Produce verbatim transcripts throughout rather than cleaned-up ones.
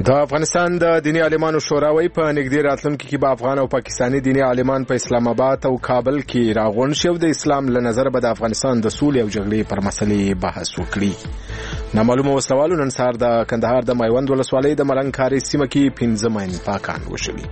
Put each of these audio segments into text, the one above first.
د افغانستان د دینی عالمانو شورا وایي په نږدې راتلونکي کې به افغان او پاکستاني دینی عالمان په اسلام آباد او کابل کې راغونډ شي او د اسلام له نظره به د افغانستان د سولې او جګړې پر مسلې بحث وکړي. نامعلومه وسلوالو نن سهار د کندهار د میوند ولسوالۍ د ملنګ کاري سیمه کې پنځه مین پاکان وشلي.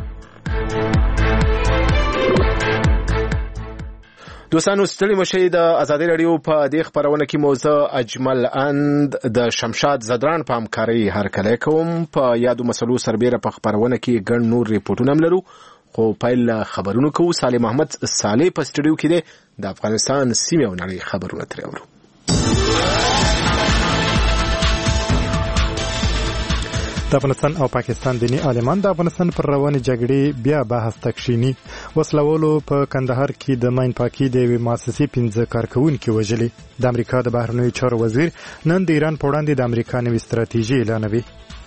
دوستانو ستړي مشي د ازادي رادیو په دې خبرونه کې موضوع اجمل اند د شمشاد زدران په همکاري هرکلی کوم. په یادو مسلو سربېره په خبرونه کې ګڼ نور ریپورټونه هم لرو، خو پیل خبرونه کوو. صالح محمد صالح په سټډیو کې دی، د افغانستان سیمې او نړۍ خبرونه ترې اورو. د افغانستان او پاکستان دینی عالمان د افغانستان پر روانې جګړې بیا بحث تکشینی. وسلوالو په کندهار کې د ماین پاکي د یوې مؤسسې پنځه کارکوونکي وژلي. د امریکا د بهرنیو چارو وزیر نن د ایران په وړاندې د امریکا نوې ستراتیژي اعلانوي.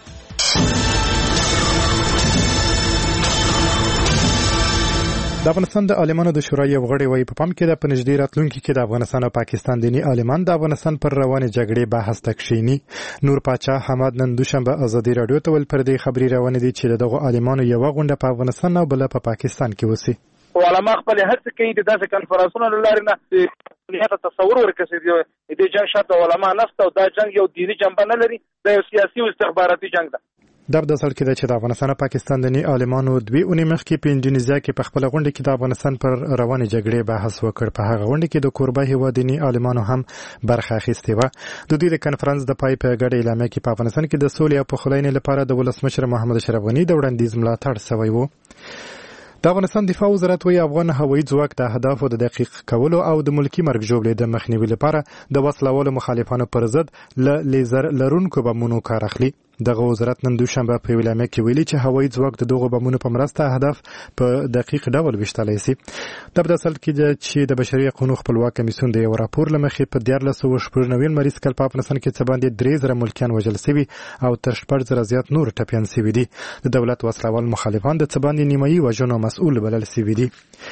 د افغانستان د عالمانو د شورا یو غړی وایي په پام کې د په نږدې راتلونکي کې د افغانستان او پاکستان دینی عالمان د افغانستان پر روانې جګړې بحث تکشینی. نور پاچا حماد نن دوشنبه ازادي رادیو ته ول پر دې خبري روانې دي چې دغه عالمانو یو غونډه په افغانستان او بل په پاکستان کې وسی. علما خپل هڅه کوي د داسې کنفرانسونو لاره نه دنیا ته تصور ورکړي چې د جنگ شرط علما نفت او دا جنگ یو دینی جنبه نه لري، د یو سیاسي او استخباراتي جنگ ده. در د اصل کې د چې د افغانستان او پاکستان دني عالمانو دوی اونې مخکې په انډونیزیا کې په خپل غونډه کې د افغانستان پر روانې جګړې بحث وکړ. په هغه غونډه کې د کوربه هیواد دني عالمانو هم برخه اخیستې و. د دوی د کنفرانس د پای په ګډه اعلامیه کې په افغانستان کې د سولې او پخلاینې لپاره د ولسمشر محمد اشرف غني د وړاندیز ملاتړ شوی و. د افغانستان دفاع وزارت وایي افغان هوایي ځواک د اهدافو د دقیق کولو او د ملکی مرګ ژوبلې د مخنیوي لپاره د وسلوالو مخالفانو پر ضد له لیزر لرونکو بمونو کار اخلي. دغه وزارت نن دوشنبه په اعلامیه کې ویلي چې هوایي ځواک د دغو بمونو په مرسته اهداف په دقیق ډول ویشتلی شي. د بداسل کې چې د بشري حقوقو خپلواک کمیسیون د یو راپور لمخې په دیارلس سوه شپږ نوي مریض کال په افغانستان کې څه باندې درې زره ملکیان وژل شوي او تر شپږ زره زیات نور ټپیان شوي دي. د دولت وسلوال مخالفان د څه باندې نیمایي وژنو مسؤل بلل شوي دي.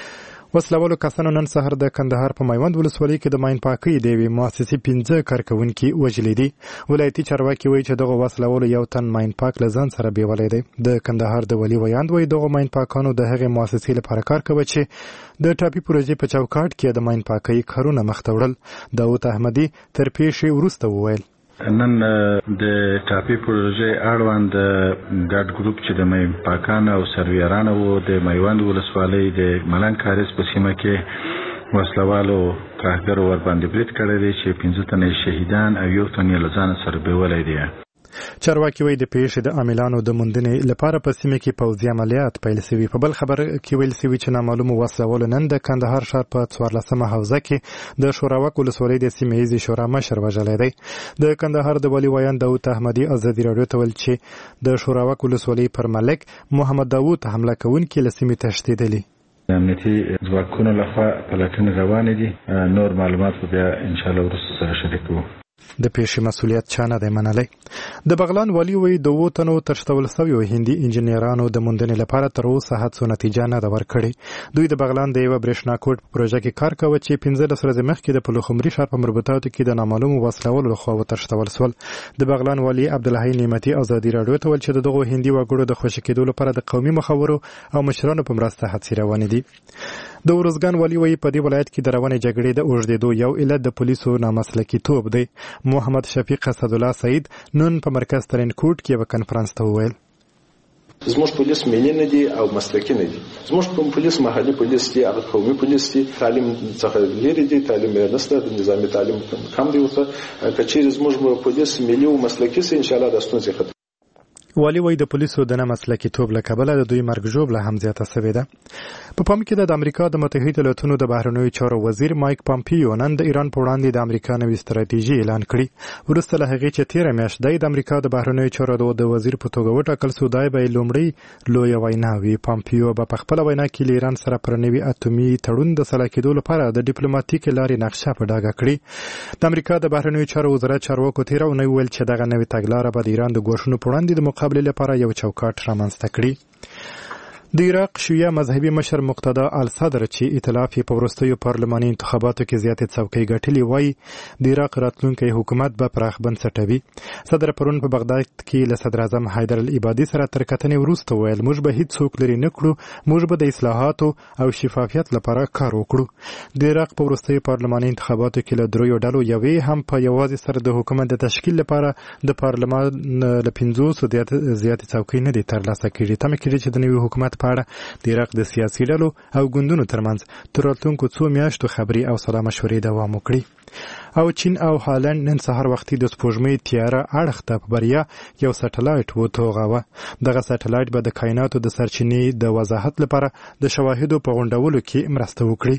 وسلوالو کسانو نن سهار د کندهار په میوند ولسوالۍ کې د ماین پاکۍ د یوې مؤسسې پنځه کارکوونکي وژلي دي. ولایتي چارواکي وایي چې دغه وسلوالو یو تن ماین پاک له ځان سره بیولی دی. د کندهار د ولي ویاند وایي دغه ماین پاکانو د هغې مؤسسې لپاره کار کوي چې د ټاپي پروژې په چوکاټ کې د ماین پاکۍ کارونه مخ ته وړل. داود احمدي تر پیښې وروسته وویل نن د ټاپي پروژې اړوند ګډ ګروپ چې د ماین پاکان او سرویران وو د میوند ولسوالۍ د ملنګ کاریز په سیمه کې وسلوالو ترهګر ور باندې برید کړی دی چې پنځه تنه شهیدان او یو تن یې له ځانه سره بیولی دی. چارواکي وایي د پیښې د عاملانو د موندنې لپاره په سیمه کې پوځي عملیات پیل شوي. په بل خبر کې ویل شوي چې نامعلومو وسلوالو نن د کندهار ښار په څوارلسمه حوزه کې د شوراوک ولسوالۍ د سیمه ییزې شورا مشر وژلی دی. د کندهار د ولي ویاند داود احمدي ازادي راډیو ته ویل چې د شوراوک ولسوالۍ پر ملک محمد داود حمله کوونکي له سیمې تښتېدلي. د امنیتي ځواکونو لخوا پلټنې روانې دي. نور معلومات به بیا انشاءالله وروسته سره شریکوو. د پیښې مسؤلیت چا نه دی منلی. د بغلان والي وایي د اوو تنو تښتول شویو هندي انجینرانو د موندنې لپاره تر اوسه هڅو نتیجه نه ده ورکړې. دوی د بغلان د یوه برېښنا کوټ په پروژه کې کار کوه چې پنځلس ورځې مخکې د پلخمري ښار په مربوطاتو کې د نامعلومو وسلوالو لخوا وتښتول شول. د بغلان والي عبدالحی نعمتي ازادي راډیو ته ویل چې د دغو هندي وګړو د خوشي کېدو لپاره د قومي مخورو او مشرانو په مرسته هڅې روانې دي. د ورزګان والي وایي په دې ولایت کې د روانې جګړې د اوږدېدو یو علت د پولیسو نامسلکي توب دی. محمد شفیق اسدالله سعید نن په مرکز ترینکوټ کې یو کنفرانس ته وویل زموږ پولیس ملي نه دي او مسلکي نه دي. زموږ پولیس محلي پولیس دي، هغه قومي پولیس دي، تعلیم څخه لري دي، تعلیم یې نشته، د نظامي تعلیم کم دی ورته. که چیرې زموږ پولیس ملي او مسلکي سي انشاءالله د ستونزې ختم. والي وایي د پولیسو د نه مسلکي توب له کبله د دوی مرګ ژوبله هم زیاته شوې ده. په پام کې ده د امریکا د متحده ایالاتونو د بهرنیو چارو وزیر مایک پامپیو نن د ایران په وړاندې د امریکا نوې ستراتیژي اعلان کړي. وروسته له هغې چې تېره میاشت دی د امریکا د بهرنیو چارو د وزیر په توګه وټاکل شو، دی به یې لومړۍ لویه وینا وي. پامپیو به په خپله وینا کې له ایران سره پر نوي اتومي تړون د سلا کېدو لپاره د ډیپلوماتیکې لارې نقشه په ډاګه کړي. د امریکا د بهرنیو چارو وزارت چارواکو تېره اونۍ وویل چې دغه نوې تګلاره به د ایران د ګواښونو په وړاندې د مقابلې لپاره یو چوکاټ رامنځته کړي. د عراق شیعه مذهبي مشر مقتدا الصدر چې ائتلاف یې په وروستیو پارلماني انتخاباتو کې زیاتې څوکۍ ګټلې وایي د عراق راتلونکی حکومت به پراخ بنسټوي. صدر پرون په بغداد کې له صدر اعظم حیدر العبادي سره تر کتنې وروسته ویل موږ به هیڅوک لرې نه کړو، موږ به د اصلاحاتو او شفافیت لپاره کار وکړو. د عراق په وروستیو پارلماني انتخاباتو کې له دریو ډلو یوې هم په یوازې سره د حکومت د تشکیل لپاره د پارلمان له پنځوسو زیاتې څوکۍ نه دي ترلاسه کړي. تمه کېږي چې د نوي حکومت په اړه د عراق د سیاسي ډلو او ګوندونو ترمنځ تر راتلونکو څو میاشتو خبري او سلا مشورې دوام وکړي. او چین او هالند نن سهار وختي د سپوږمۍ تیاره اړخ ته په بریا یو سټلایټ وتوغاوه. دغه سټلایټ به د کائناتو د سرچینې د وضاحت لپاره د شواهدو په غونډولو کې مرسته وکړي.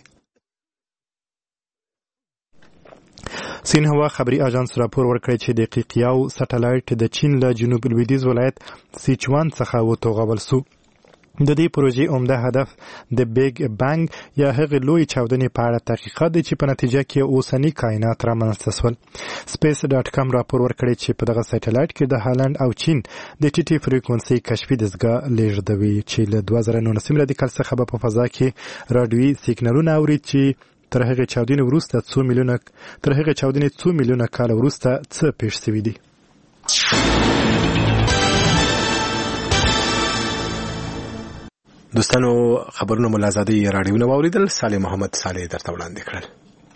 سینهوا خبري اژانس راپور ورکړی چې د قیقیاو سټلایټ د چین له جنوب لویدیځ ولایت سیچوان څخه وتوغول سو. د دې پروژې عمده هدف د بیگ بانګ یا هغې لوی چاودنې په اړه تحقیقات دی چې په نتیجه کې اوسني کائنات رامنځته سول. سپیس ډاټ کام راپور ورکړی چې په دغه سټلایټ کې د هالند او چین د ټیټي فریکونسي کشفي دستګاه لیږدوي چې له دوه زره نولسم له کال څخه به په فضا کې راډیوي سیګنالونه اوري چې تر هغې چاودنې وروسته څو میلیونه تر هغې چاودنې څو میلیونه کاله وروسته څه پیښ شوي دي. دوستانو خبرونه مو له ازادۍ راډیو نه واورېدل. صالح محمد صالح درته وړاندې کړل.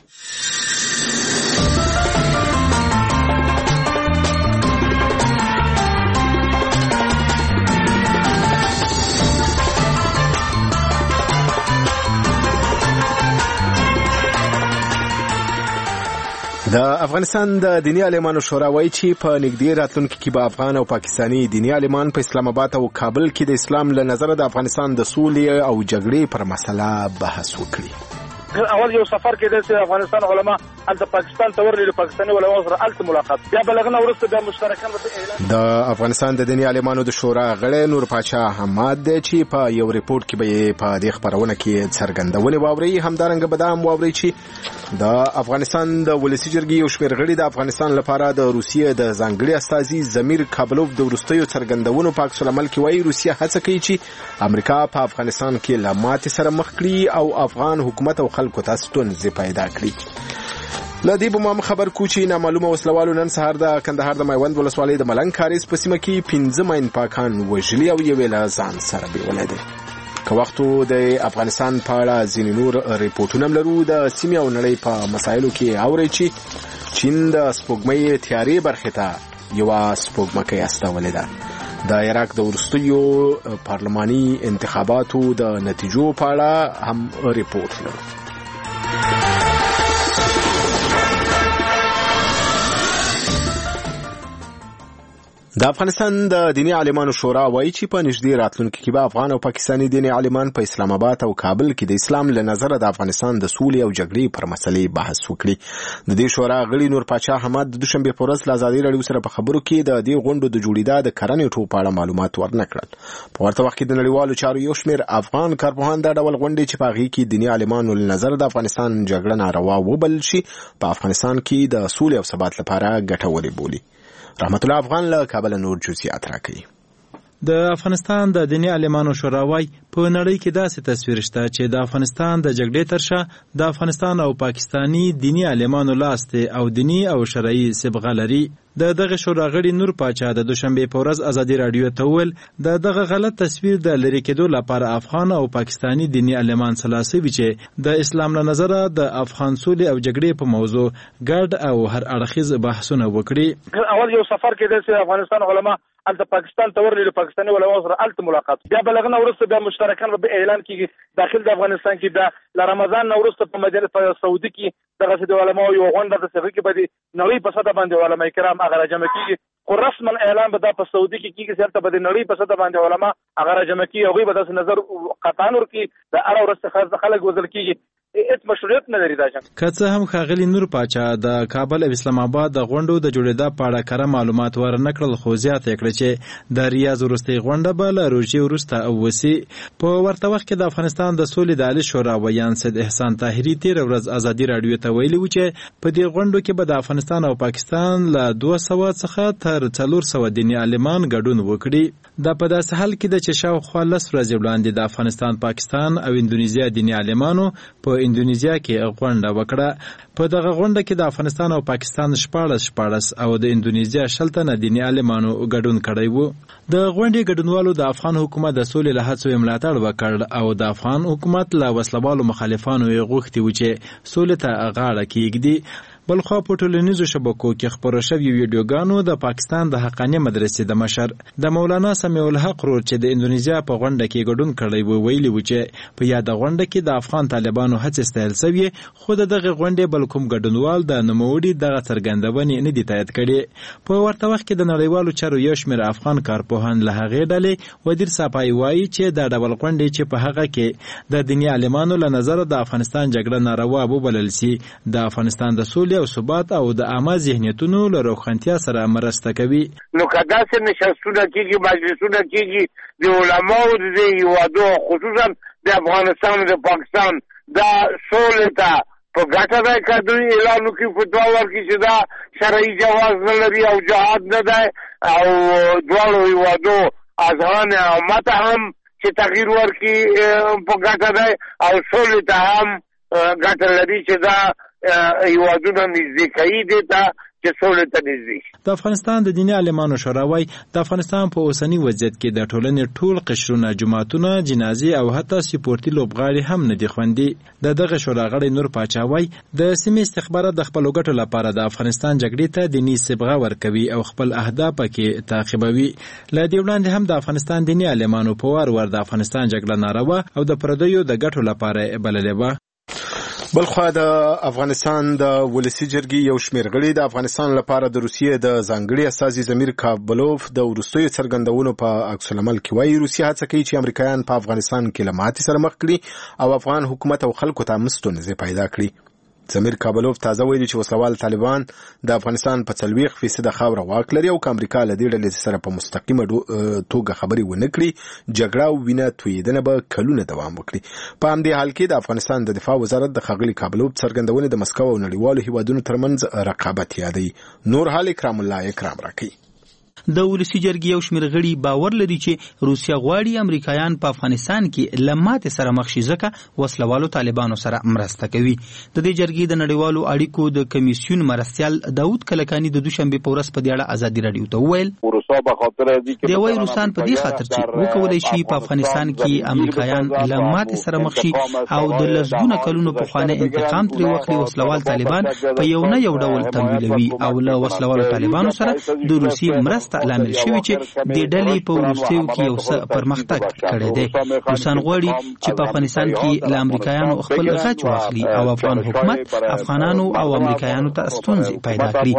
د افغانستان د دینی عالمانو شورا وایي چې په نږدې راتلونکي کې به افغان او پاکستاني دینی عالمان په اسلام آباد او کابل کې د اسلام له نظره د افغانستان د سولې او جګړې پر مسله بحث وکړي. اول یو سفر کې د افغانستان علما د پاکستان ته ورلي پاکستاني علما سره الته ملاقات بیا بلغنه ورسته بیا مشترکان د افغانستان د دینی عالمانو د شورا غړی نور پاچا حماد چې په یو ریپورت کې به په دې خبرونه کې څرګندونه واوري. همدارنګه به دا هم واوري چې د افغانستان د ولسی جرګې یو شمېر غړي د افغانستان لپاره د روسیې د ځانګړي استازي زمیر کابلوف د وروستیو څرګندونو په عکس العمل کې وایي روسیه هڅه کوي چې امریکا په افغانستان کې له ماتې سره مخ کړي او افغان حکومت او خلکو ته ستونزې پیدا کړي. له دې به مو خبر کو چې نامعلومه وسلوالو نن سهار د کندهار د میوند ولسوالۍ د ملنګ کاریز په سیمه کې پنځه ماین پاکان وژلي او یوې له ځان سره بیولې دي. که وختو د افغانستان په اړه ځینې نور ریپورټونه هم لرو. د سیمې او نړۍ په مسایلو کې اورئ چې چین د سپوږمۍ تیارې برخې ته یوه سپوږمکۍ استولې ده. د عراق د وروستیو پارلماني انتخاباتو د نتیجو په اړه هم ریپورټ لرو. د افغانستان د دینی عالمانو شورا وایي چې په نږدې راتلونکي کې به افغان او پاکستاني دینی عالمان په اسلام آباد او کابل کې د اسلام له نظره د افغانستان د سولې او جګړې پر مسلې بحث وکړي. د دې شورا غړي نور پاچا حماد د دوشنبه په ورځ له ازادي راډیو سره په خبرو کې د دې غونډو د جوړېدا د کرنې ټو په اړه معلومات ورنکړل. په ورته وخت کې د نړیوالو چارو یو شمېر افغان کارپوهان دا ډول غونډې چې په هغې کې دینی عالمانو له نظره د افغانستان جګړه ناروا وبلل شي په افغانستان کې د سولې او ثبات لپاره ګټورې بولي. رحمت الله افغان له کابل نور جزئیات راکړي. د افغانستان د دینی عالمانو شورا وایي په نړۍ کې داسې تصویر شته چې د افغانستان د جګړې تر شا د افغانستان او پاکستاني دینی عالمانو لاس دی او دینی او شرعي صبغه لري. د دغه شورا غړي نور پاچا د دوشنبه په ورځ ازادي راډیو ته وویل د دغه غلط تصویر د لرې کېدو لپاره افغان او پاکستاني دینی عالمان سلاسوي چې د اسلام له نظره د افغان سولې او جګړې په موضوع ګډ او هر اړخیز بحثونه وکړي. اول یو سفر کې د افغانستان علما د پاکستان ته ورلي پاکستاني علما سره الته ملاقات بیا بلغنه ورسته بیا مشترکان به اعلان کیږي داخل د افغانستان کې د رمضان نو ورسته په مدینه په سعودي کې دغه د علماء یو غونډه د سفر کې به نړۍ په صدا باندې علماء کرام هغه راجمع کیږي. خو رسما اعلان به دا په سعودي کې کیږي چې هلته به د نړۍ په صدا باندې علماء هغه راجمع کیږي. هغوی به داسې نظر قطعا ورکړي د هره ورځ خلک وژل کیږي. هیڅ مشروعیت نه لري دا جنګ. که څه هم ښاغلي نور پاچا د کابل او اسلام آباد د غونډو د جوړېدا په اړه کره معلومات ورنکړل خو زیاته کړه چې د ریاض وروستۍ غونډه به له روژې وروسته وسي. په ورته وخت کې د افغانستان د سولې د عالي شورا ویان سید احسان طاهري تېره ورځ ازادي راډیو ته ویلي و چې په دې غونډو کې به د افغانستان او پاکستان له دوه سوه څخه تر څلور سوه دیني عالمان ګډون وکړي. دا په داسې حال کې د چې شاوخوا لس ورځې وړاندې د افغانستان، پاکستان او اندونیزیا دیني عالمانو په اندونیزیا کې غونډه وکړه. په دغه غونډه کې د افغانستان او پاکستان شپاړس شپاړس او د اندونیزیا شل تنه دیني عالمانو ګډون کړی و. د غونډې ګډونوالو د افغان حکومت د سولې له هڅو ملاتړ وکړ او د افغان حکومت له وسلوالو مخالفانو یې غوښتي و چې سولې ته غاړه کېږدي. بلخوا په ټولنیزو شبکو کې خپاره شوي ویډیوګانو د پاکستان د حقانیه مدرسې د مشر د مولانا سمیع الحق رور چې د اندونیزیا په غونډه کې ګډون کړی و ویلي و چې په یاده غونډه کې د افغان طالبانو هڅې ستایل سوي، خو د دغه غونډې بل کوم ګډونوال د نوموړي دغه څرګندونې نه دي تایید کړي. په ورته وخت کې د نړیوالو چارو یو شمېر افغان کارپوهان له هغې ډلې ودیر صافای وایي چې دا ډول غونډې چې په هغه کې د دیني عالمانو له نظره د افغانستان جګړه ناروا وبلل سي، د افغانستان د سولې او ثبات او د عامه ذهنیتونو له روښانتیا سره مرسته کوي. نو که داسې نشستونه کېږي، مجلسونه کېږي د علماو د هېوادو خصوصا د افغانستان او د پاکستان دا سولې ته په ګټه دی که دوی اعلان وکړي، فتوا ورکړي چې دا شرعي جواز نه لري او جهاد نه دی او دواړو هېوادو اذهان عامه ته هم چې تغییر ورکړي په ګټه دی او سولې ته هم ګټه لري چې دا هیوادونه نږدې کوي دې ته چې سولې ته نږدې شي. د افغانستان د دیني عالمانو شورا وایي د افغانستان په اوسني وضعیت کې د ټولنې ټول قشرونه، جماعتونه، جنازې او حتی سپورتي لوبغاړي هم نه دي خوندي. د دغه شورا غړی نور پاچا وایي د سیمې استخبارات د خپلو ګټو لپاره د افغانستان جګړې ته دیني صبغه ورکوي او خپل اهداف پکې تعقیبوي. له دې وړاندې هم د افغانستان دیني عالمانو په وار وار د افغانستان جګړه ناروا او د پردیو د ګټو لپاره بللې وه. بلخوا د افغانستان د ولسی جرګې یو شمېر غړي د افغانستان لپاره د روسیې د ځانګړي استازي زمیر کابلوف د وروستیو څرګندونو په عکس العمل کې وایي روسیه هڅه کوي چې امریکایان په افغانستان کې له ماتې سره مخ کړي او افغان حکومت او خلکو ته مستونزې پیدا کړي. زمیر کابلوف تازه ویلي چې وسلوال طالبان د افغانستان په څلوېښت فیصده خاوره واک لري او که امریکا له دې ډلې سره په مستقیمه توګه خبرې ونه کړي جګړه او وینه تویېدنه به کلونه دوام وکړي. په همدې حال کې د افغانستان د دفاع وزارت د ښاغلي کابلوف څرګندونې د مسکو او نړیوالو هیوادونو ترمنځ رقابت یادوي. نور حال اکرام الله اکرام راکوي. د ولسی جرګې یو شمېر غړي باور لري چې روسیه غواړي امریکایان په افغانستان کې له ماتې سره مخ شي ځکه وسلوالو طالبانو سره مرسته کوي. د دې جرګې د نړیوالو اړیکو د کمیسیون مرستیال داود کلکاني د دوشنبه په ورځ په دې اړه ازادي رادیو ته وویل دی وایي روسان په دې خاطر چې وکولای شي په افغانستان کې امریکایان له ماتې سره مخ شي او د لسګونه کلونو پخوانی انتقام ترې واخلي. وسلوال طالبان په یو نه یو ډول تمویلوي او له وسلوالو طالبانو سره د روسیې مرسته لامل شوی چې د ډلې په وروستیو کې یو څه پرمختګ کړی دی. روسان غواړي چې په افغانستان کې له امریکایانو خپل غچ واخلي او افغان حکومت افغانانو او امریکایانو ته ستونزې پیدا کړي.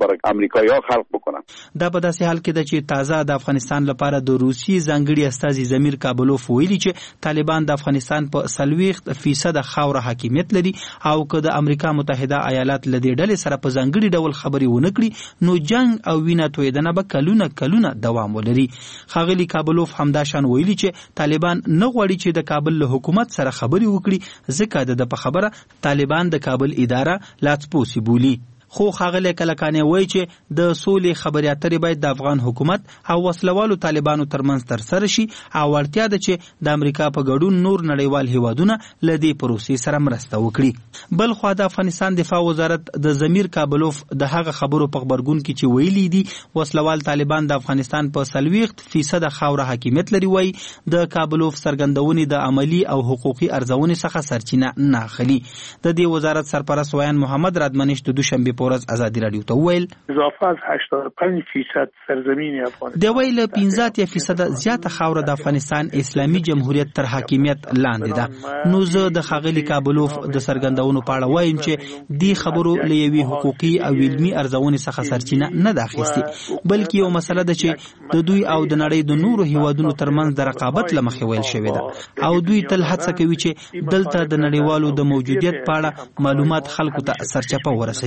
دا په داسې حال کې ده چې تازه د افغانستان لپاره د روسي ځانګړي استازي زمیر کابلوف ویلي چې طالبان د افغانستان په څلوېښت فیصده خاوره حاکمیت لري او که د امریکا متحده ایالات له دې ډلې سره په ځانګړي ډول خبرې ونه کړي نو جنگ او وینه تویېدنه به کلونه کلونه دوام ولري. ښاغلي کابلوف همدا شان ویلي چې طالبان نه غواړي چې د کابل له حکومت سره خبرې وکړي ځکه د په خبره طالبان د کابل اداره لاڅپوسي بولي. خو ښاغلی کلکاني وایي چې د سولې خبرې اترې باید د افغان حکومت او وسلوالو طالبانو ترمنځ ترسره شي او اړتیا ده چې د امریکا په ګډون نور نړیوال هیوادونه له دې پروسې سره مرسته وکړي. بل خوا د افغانستان دفاع وزارت د زمیر کابلوف د هغه خبرو په خبرګون کې چې ویلي دي وسلوال طالبان د افغانستان په څلوېښت فیصده خاوره حاکمیت لري وایي د کابلوف څرګندونې د عملي او حقوقي ارزونې څخه سرچینه نه اخلي. د دې وزارت سرپرست ویان محمد رادمنش د دوشنبه پورز ازادي رادیو ته ویل اضافه از هشتاد و پنج درصد سرزمین افغانستان دی ویل پنځه اتیا فیصد زیاته خاوره د افغانستان اسلامي جمهوریت تر حاکمیت لاندې ده. نو زه د ښاغلي کابلوف د څرګندونو په اړه وایم چې دی خبرو له یوې حقوقي او علمي ارزونې څخه سرچینه نه ده اخیستې بلکې یو مسله ده چې د دوی او د نړۍ د نورو هیوادونو ترمنځ د رقابت له مخې ویل شوې ده او دوی تل هڅه کوي چې دلته د نړیوالو د موجودیت په اړه معلومات خلکو ته سرچپه ورسوي.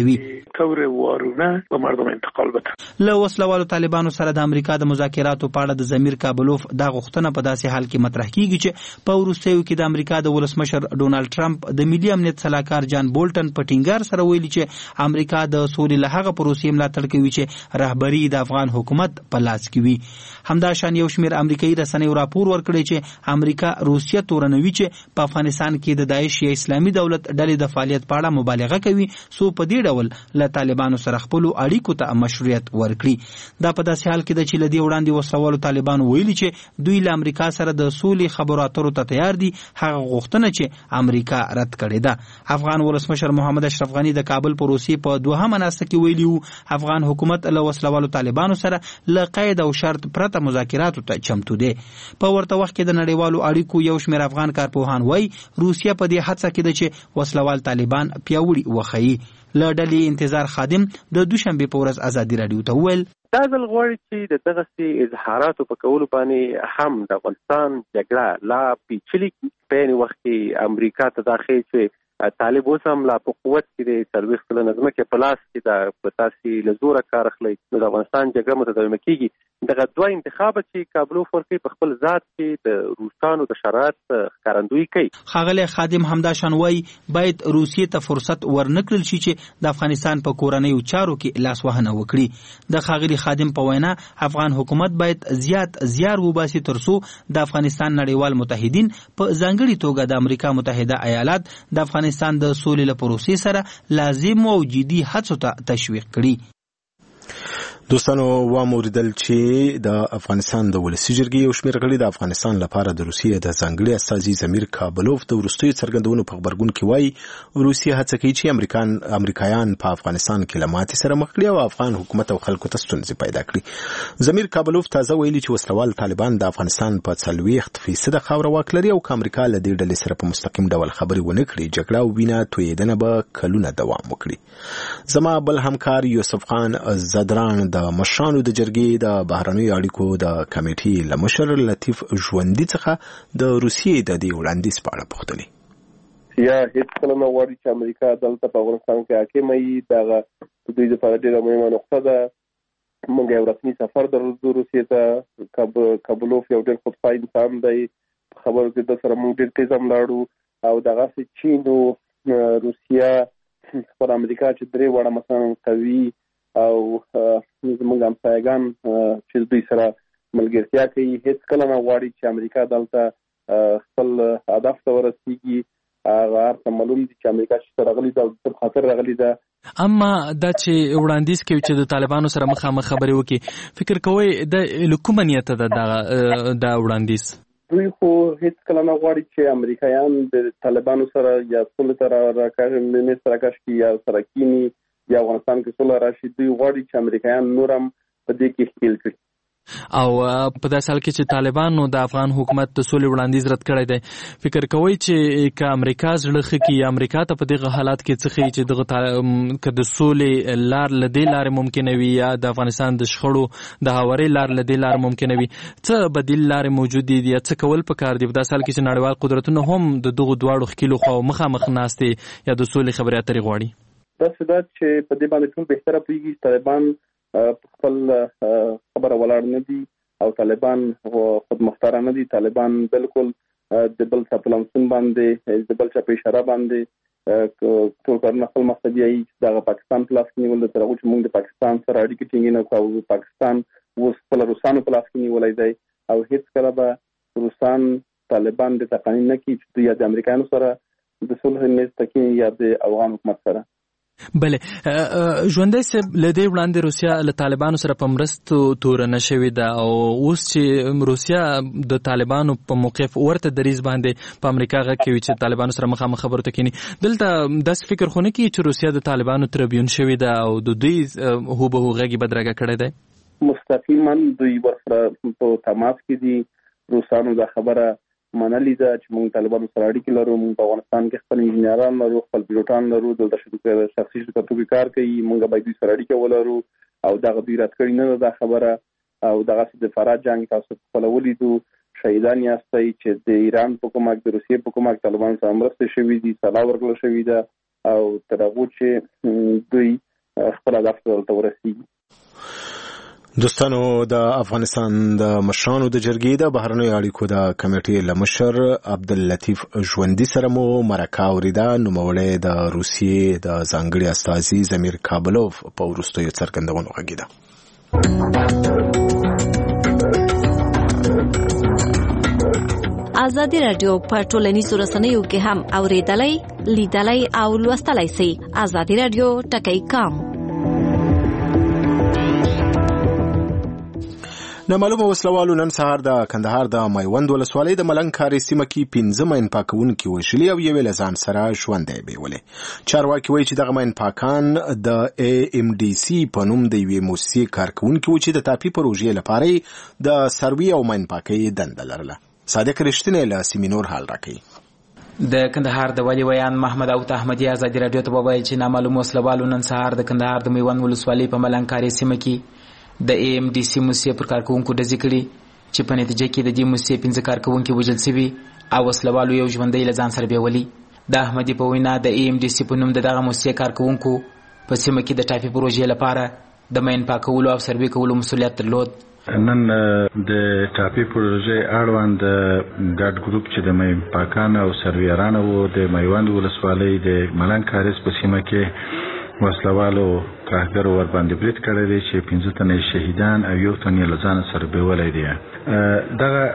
طور وارونه به مردم انتقال بده. له وسلوالو طالبانو سره د امریکا د مذاکراتو په اړه د ضمیر کابلوف دا غوښتنه په داسې حال کې مطرح کیږي چې په وروستیو کې د امریکا د ولسمشر ډونالد ټرمپ د ملي امنیت سلاکار جان بولټن په ټینګار سره ویلي چې امریکا د سولې له هغه پروسې ملاتړ کوي چې رهبری د افغان حکومت په لاس کې وي. همداشان یو شمېر امریکایي رسنیو راپور ورکړی چې امریکا روسیه تورنوي چې په افغانستان کې د داعش یا اسلامي دولت ډلې د فعالیت په اړه مبالغه کوي سو په دې ډول له طالبانو سره خپل اړیکو ته مشروعیت ورکړي. دا په داسې حال کې د چې لدی وړاندې وسلوالو طالبانو ویلي چې دوی له امریکا سره د سولې خبرو اترو ته تیار دي هغه غوښتنه چې امریکا رد کړې ده. افغان ولسمشر محمد اشرف غنی د کابل پروسې په دوهمه ناسته کې ویلي وو افغان حکومت له وسلوالو طالبانو سره له قید او شرط پرته مذاکراتو ته چمتو دی. په ورته وخت کې د نړیوالو اړیکو یو شمېر افغان کارپوهان وایي روسیه په دې هڅه کې ده چې وسلوال طالبان پیاوړي وښيي. له ډلې انتظار خادم د دوشنبه په ورځ ازادي راډیو ته وویل دا ځل غواړي چې د دغسې اظهاراتو په کولو باندې هم د افغانستان جګړه لا پیچلې کړي. په عین وخت کې امریکا ته دا ښیي چې طالب اوس هم لا په قوت کې دی څلوېښت سلنه ځمکې په لاس کې ده په تاسې له زوره کار اخلئ نو د افغانستان جګړه متداومه کېږي. دغه دوه انتخابه چې کابلوف ورکوي په خپل ذات کې د روسانو د شرایط ښکارندویي کوي. ښاغلی خادم همداشان وایي باید روسیې ته فرصت ورنکړل شي چې د افغانستان په کورنیو چارو کې لاسوهنه وکړي. د ښاغلي خادم په وینا افغان حکومت باید زیات زیار وباسي ترڅو د افغانستان نړیوال متحدین په ځانګړي توګه د امریکا متحده ایالات د افغانستان د سولې له پروسې سره لازم او جدي هڅو ته تشویق کړي. دوستانو واموریدل چې د افغانستان د ولسی جرګې یو شمېر غړي د افغانستان لپاره د روسیې د ځانګړي استازي ضمیر کابلوف د وروستیو څرګندونو په خبرګون کې وایي روسیه هڅه کوي چې امریکان امریکایان په افغانستان کې له ماتې سره مخ کړي او افغان حکومت او خلکو ته ستونزې پیدا کړي. ضمیر کابلوف تازه ویلي چې وسلوال طالبان د افغانستان په څلوېښت فیصده خاوره واک لري او که امریکا له دې ډلې سره په مستقیم ډول خبرې ونه کړي جګړه او وینه تویېدنه به کلونه دوام وکړي. زما بل همکار یوسف خان زدران د مشرانو د جرګې د بهرنیو اړیکو د کمیټې له مشر لطیف ژوندي څخه د روسیې د دې وړاندیز په اړه پوښتنې. یا هیڅ کله نه غواړي چې امریکا دلته په افغانستان کې حاکمه وي. دغه د دوی لپاره ډېره مهمه نقطه ده. موږ یو رسمي سفر درلودو روسیې ته. کابلوف یو ډېر خودخواه انسان دی. په خبرو کې د سره موږ ډېر تیز هم لاړو او دغسې چین او روسیه خپل امریکا چې درې واړه مثلا قوي او زموږ همسایګان چې دوی سره ملګرتیا کوي هیڅ کله نه غواړي چې امریکا دلته خپل هدف ته ورسیږي. هغه هر معلوم دي چې امریکا چې راغلي ده د خاطر راغلي ده. اما دا چې وړاندیز کوي چې د طالبانو سره مخامخ خبرې وکړي فکر کوئ د کومه نیت ده دا وړاندیز؟ دوی خو هیڅ کله نه غواړي چې امریکایان د طالبانو سره یا سولې ته راکاږي میز ته راکاږي یا سره کینی یا افغانستان کې سوله راشي. دوی غواړي چې امریکایان نور هم په دې کې ښکیل کړي. او په داسې حال کې چې طالبانو د افغان حکومت د سولې وړاندیز رد کړی دی فکر کوئ چې که امریکا زړه ښه کړي یا امریکا ته په دغه حالات کې څه ښیي چې دغه که د سولې لار له دې لارې ممکنه وي یا د افغانستان د شخړو د هوارۍ لار له دې لارې ممکنه وي څه بدیل لارې موجود دي یا څه کول پکار دي په داسې حال کې چې نړیوال قدرتونه هم د دغو دواړو ښکیلو خواو مخامخ ناستې یا د سولې خبرې اترې غواړي؟ داسې ده چې په دې باندې ټول بهتره پوهېږي طالبان په خپل خبره ولاړ نه دي او طالبان خودمختاره نه دي. طالبان بالکل د بل چا په لمسون باندې د بل چا په اشاره باندې ټول کارونه خپل مقصد یې دغه پاکستان په لاس کې نیول. تر هغو چې موږ د پاکستان سره اړیکې ټینګې نه کړو پاکستان اوس خپل روسانو په لاس کې نیولی دی او هیڅ کله به روسان طالبان د تقنین نه کړي چې دوی د امریکایانو سره د صلح میز ته کښېني یا د افغان حکومت سره. بله ژوندی صاحب له دې وړاندې روسیه له طالبانو سره په مرستو تورنه شوې ده او اوس چې روسیه د طالبانو په موقف ورته دریځ باندې په امریکا غږ کوي چې طالبانو سره مخامخ خبرو ته کښېني دلته داسې فکر خو نه کوي چې روسیه د طالبانو تربیون شوې ده او د دوی هوبهو غږ یې بدرګه کړی دی؟ مستقیما دوی ورسره په تماس کې دي. روسانو دا خبره منلې ده چې موږ طالبانو سره اړیکې لرو. موږ په افغانستان کې خپل انجینران لرو خپل پیلوټان لرو دلته شخصي شرکتو کې کار کوي. موږ باید دوی سره اړیکه ولرو او دغه دوی رد کړي نه ده دا خبره او دغسې د فرات جنګ تاسو خپله ولیدو شهیدان یاستئ چې د ایران په کومک د روسیې په کومک طالبانو سره مرستې شوي دي سلا ورکړل شوې ده او تر هغو چې دوی خپل هدف ته ورسیږي. دوستانو د افغانستان د مشرانو د جرګې د بهرنیو اړیکو د کمیټې له مشر عبداللطیف ژوندي سره مو مرکه اورېده. نوموړی د روسیې د ځانګړي استازي زمیر کابلوف په وروستیو څرګندونو غږېده. ازادي راډیو په ټولنیزو رسنیو کې هم اورېدلای، لیدلای او لوستلای شئ. ازادي راډیو ټکی کام. نامعلومه وسلوالو نن سهار د کندهار د میوند ولسوالۍ د ملنګ کاري سیمه کې پنځه ماین پاکونکي وژلي او یو له ځان سره ژوندی بیولې. چارواکي وایي چې دغه ماین پاکان د ای ام ډي سي په نوم د یوې موسسې کارکوونکي وو چې د ټاپي پروژې لپاره د سروي او ماین پاکۍ دنده لرله. صادق رښتینی له سیمینور حال راکوي. د کندهار د والي ویان محمد اوت احمدي ازادي راډیو ته وویل چې نامعلومه وسلوالو نن سهار د کندهار د میوند ولسوالۍ په ملنګ کاري سیمه کې د ای ام ډي سي موسسې پر کارکوونکو ډزې کړي چې په نتیجه کې د دې موسسې پنځه کارکوونکي وژل شوي او وسلوالو یو ژوندی له ځان سره بیولي. د احمدي په وینا د ای ام ډي سي په نوم د دغه موسسې کارکوونکو په سیمه کې د ټاپي پروژې لپاره د ماین پاکولو او سروي کولو مسؤلیت درلود. نن د ټاپي پروژې اړوند ګډ ګروپ چې د ماین پاکان او سرویران وو د میوند ولسوالۍ د ملنګ کارس په سیمه کې وسلوالو ترهګر ور باندې برید کړی دی چې پنځه تنه شهیدان او یو تن یې له ځانه سره بیولی دی. دغه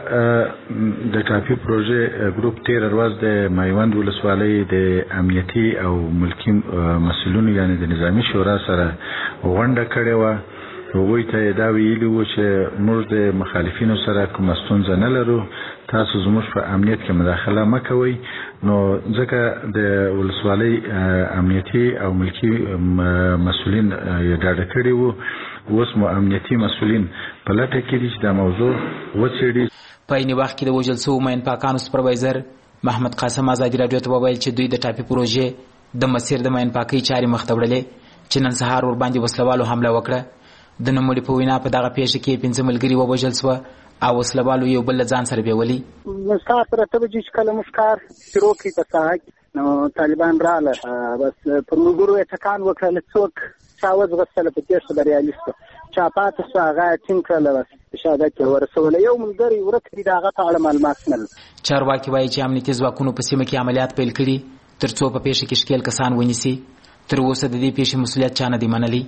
د ټاپي پروژې ګروپ تېره ورځ د میوند ولسوالۍ د امنیتي او ملکي مسؤلینو یعنې د نظامي شورا سره غونډه کړې وه. هغوی ته یې دا ویلي وو چې موږ د مخالفینو سره کومه ستونزه نه لرو، تاسو زموږ په امنیت کې مداخله مه کوئ. نو ځکه د ولسوالۍ امنیتي او ملکي مسؤلین یې ډاډه کړي وو. اوس مو امنیتي مسؤلین په لټه کې دي چې دا موضوع وڅېړي. په عین وخت کې د وژل شوو ماین پاکانو سپروایزر محمد قاسم ازادي راډیو ته وویل چې دوی د ټاپي پروژې د مسیر د ماین پاکۍ چارې مخ ته وړلې چې نن سهار ور باندې وسلوالو حمله وکړه. د نوموړي په وینا په دغه پیښه کې پنځه ملګري ووژل شوه او وسلوالو یو بل له ځان سره بیولي. سهار پر اته بجې چې کله موږ کار شروع کړي په ساحه کې نو طالبان راغله، بس پر ملګرو یې ټکان وکړل، څوک چا وځغستله په تېښته بریالي شوه، چا پاتې شوه هغه یې ټینګ کړله، بس شهادت یې ورسوله. یو ملګری ورک دي د هغه په اړه معلومات شمل. چارواکي وایي چې امنیتي ځواکونو په سیمه کې عملیات پیل کړي تر څو په پیښه کې ښکېل کسان ونیسي. تر اوسه د دې پیښې مسؤلیت چا نه دی منلی.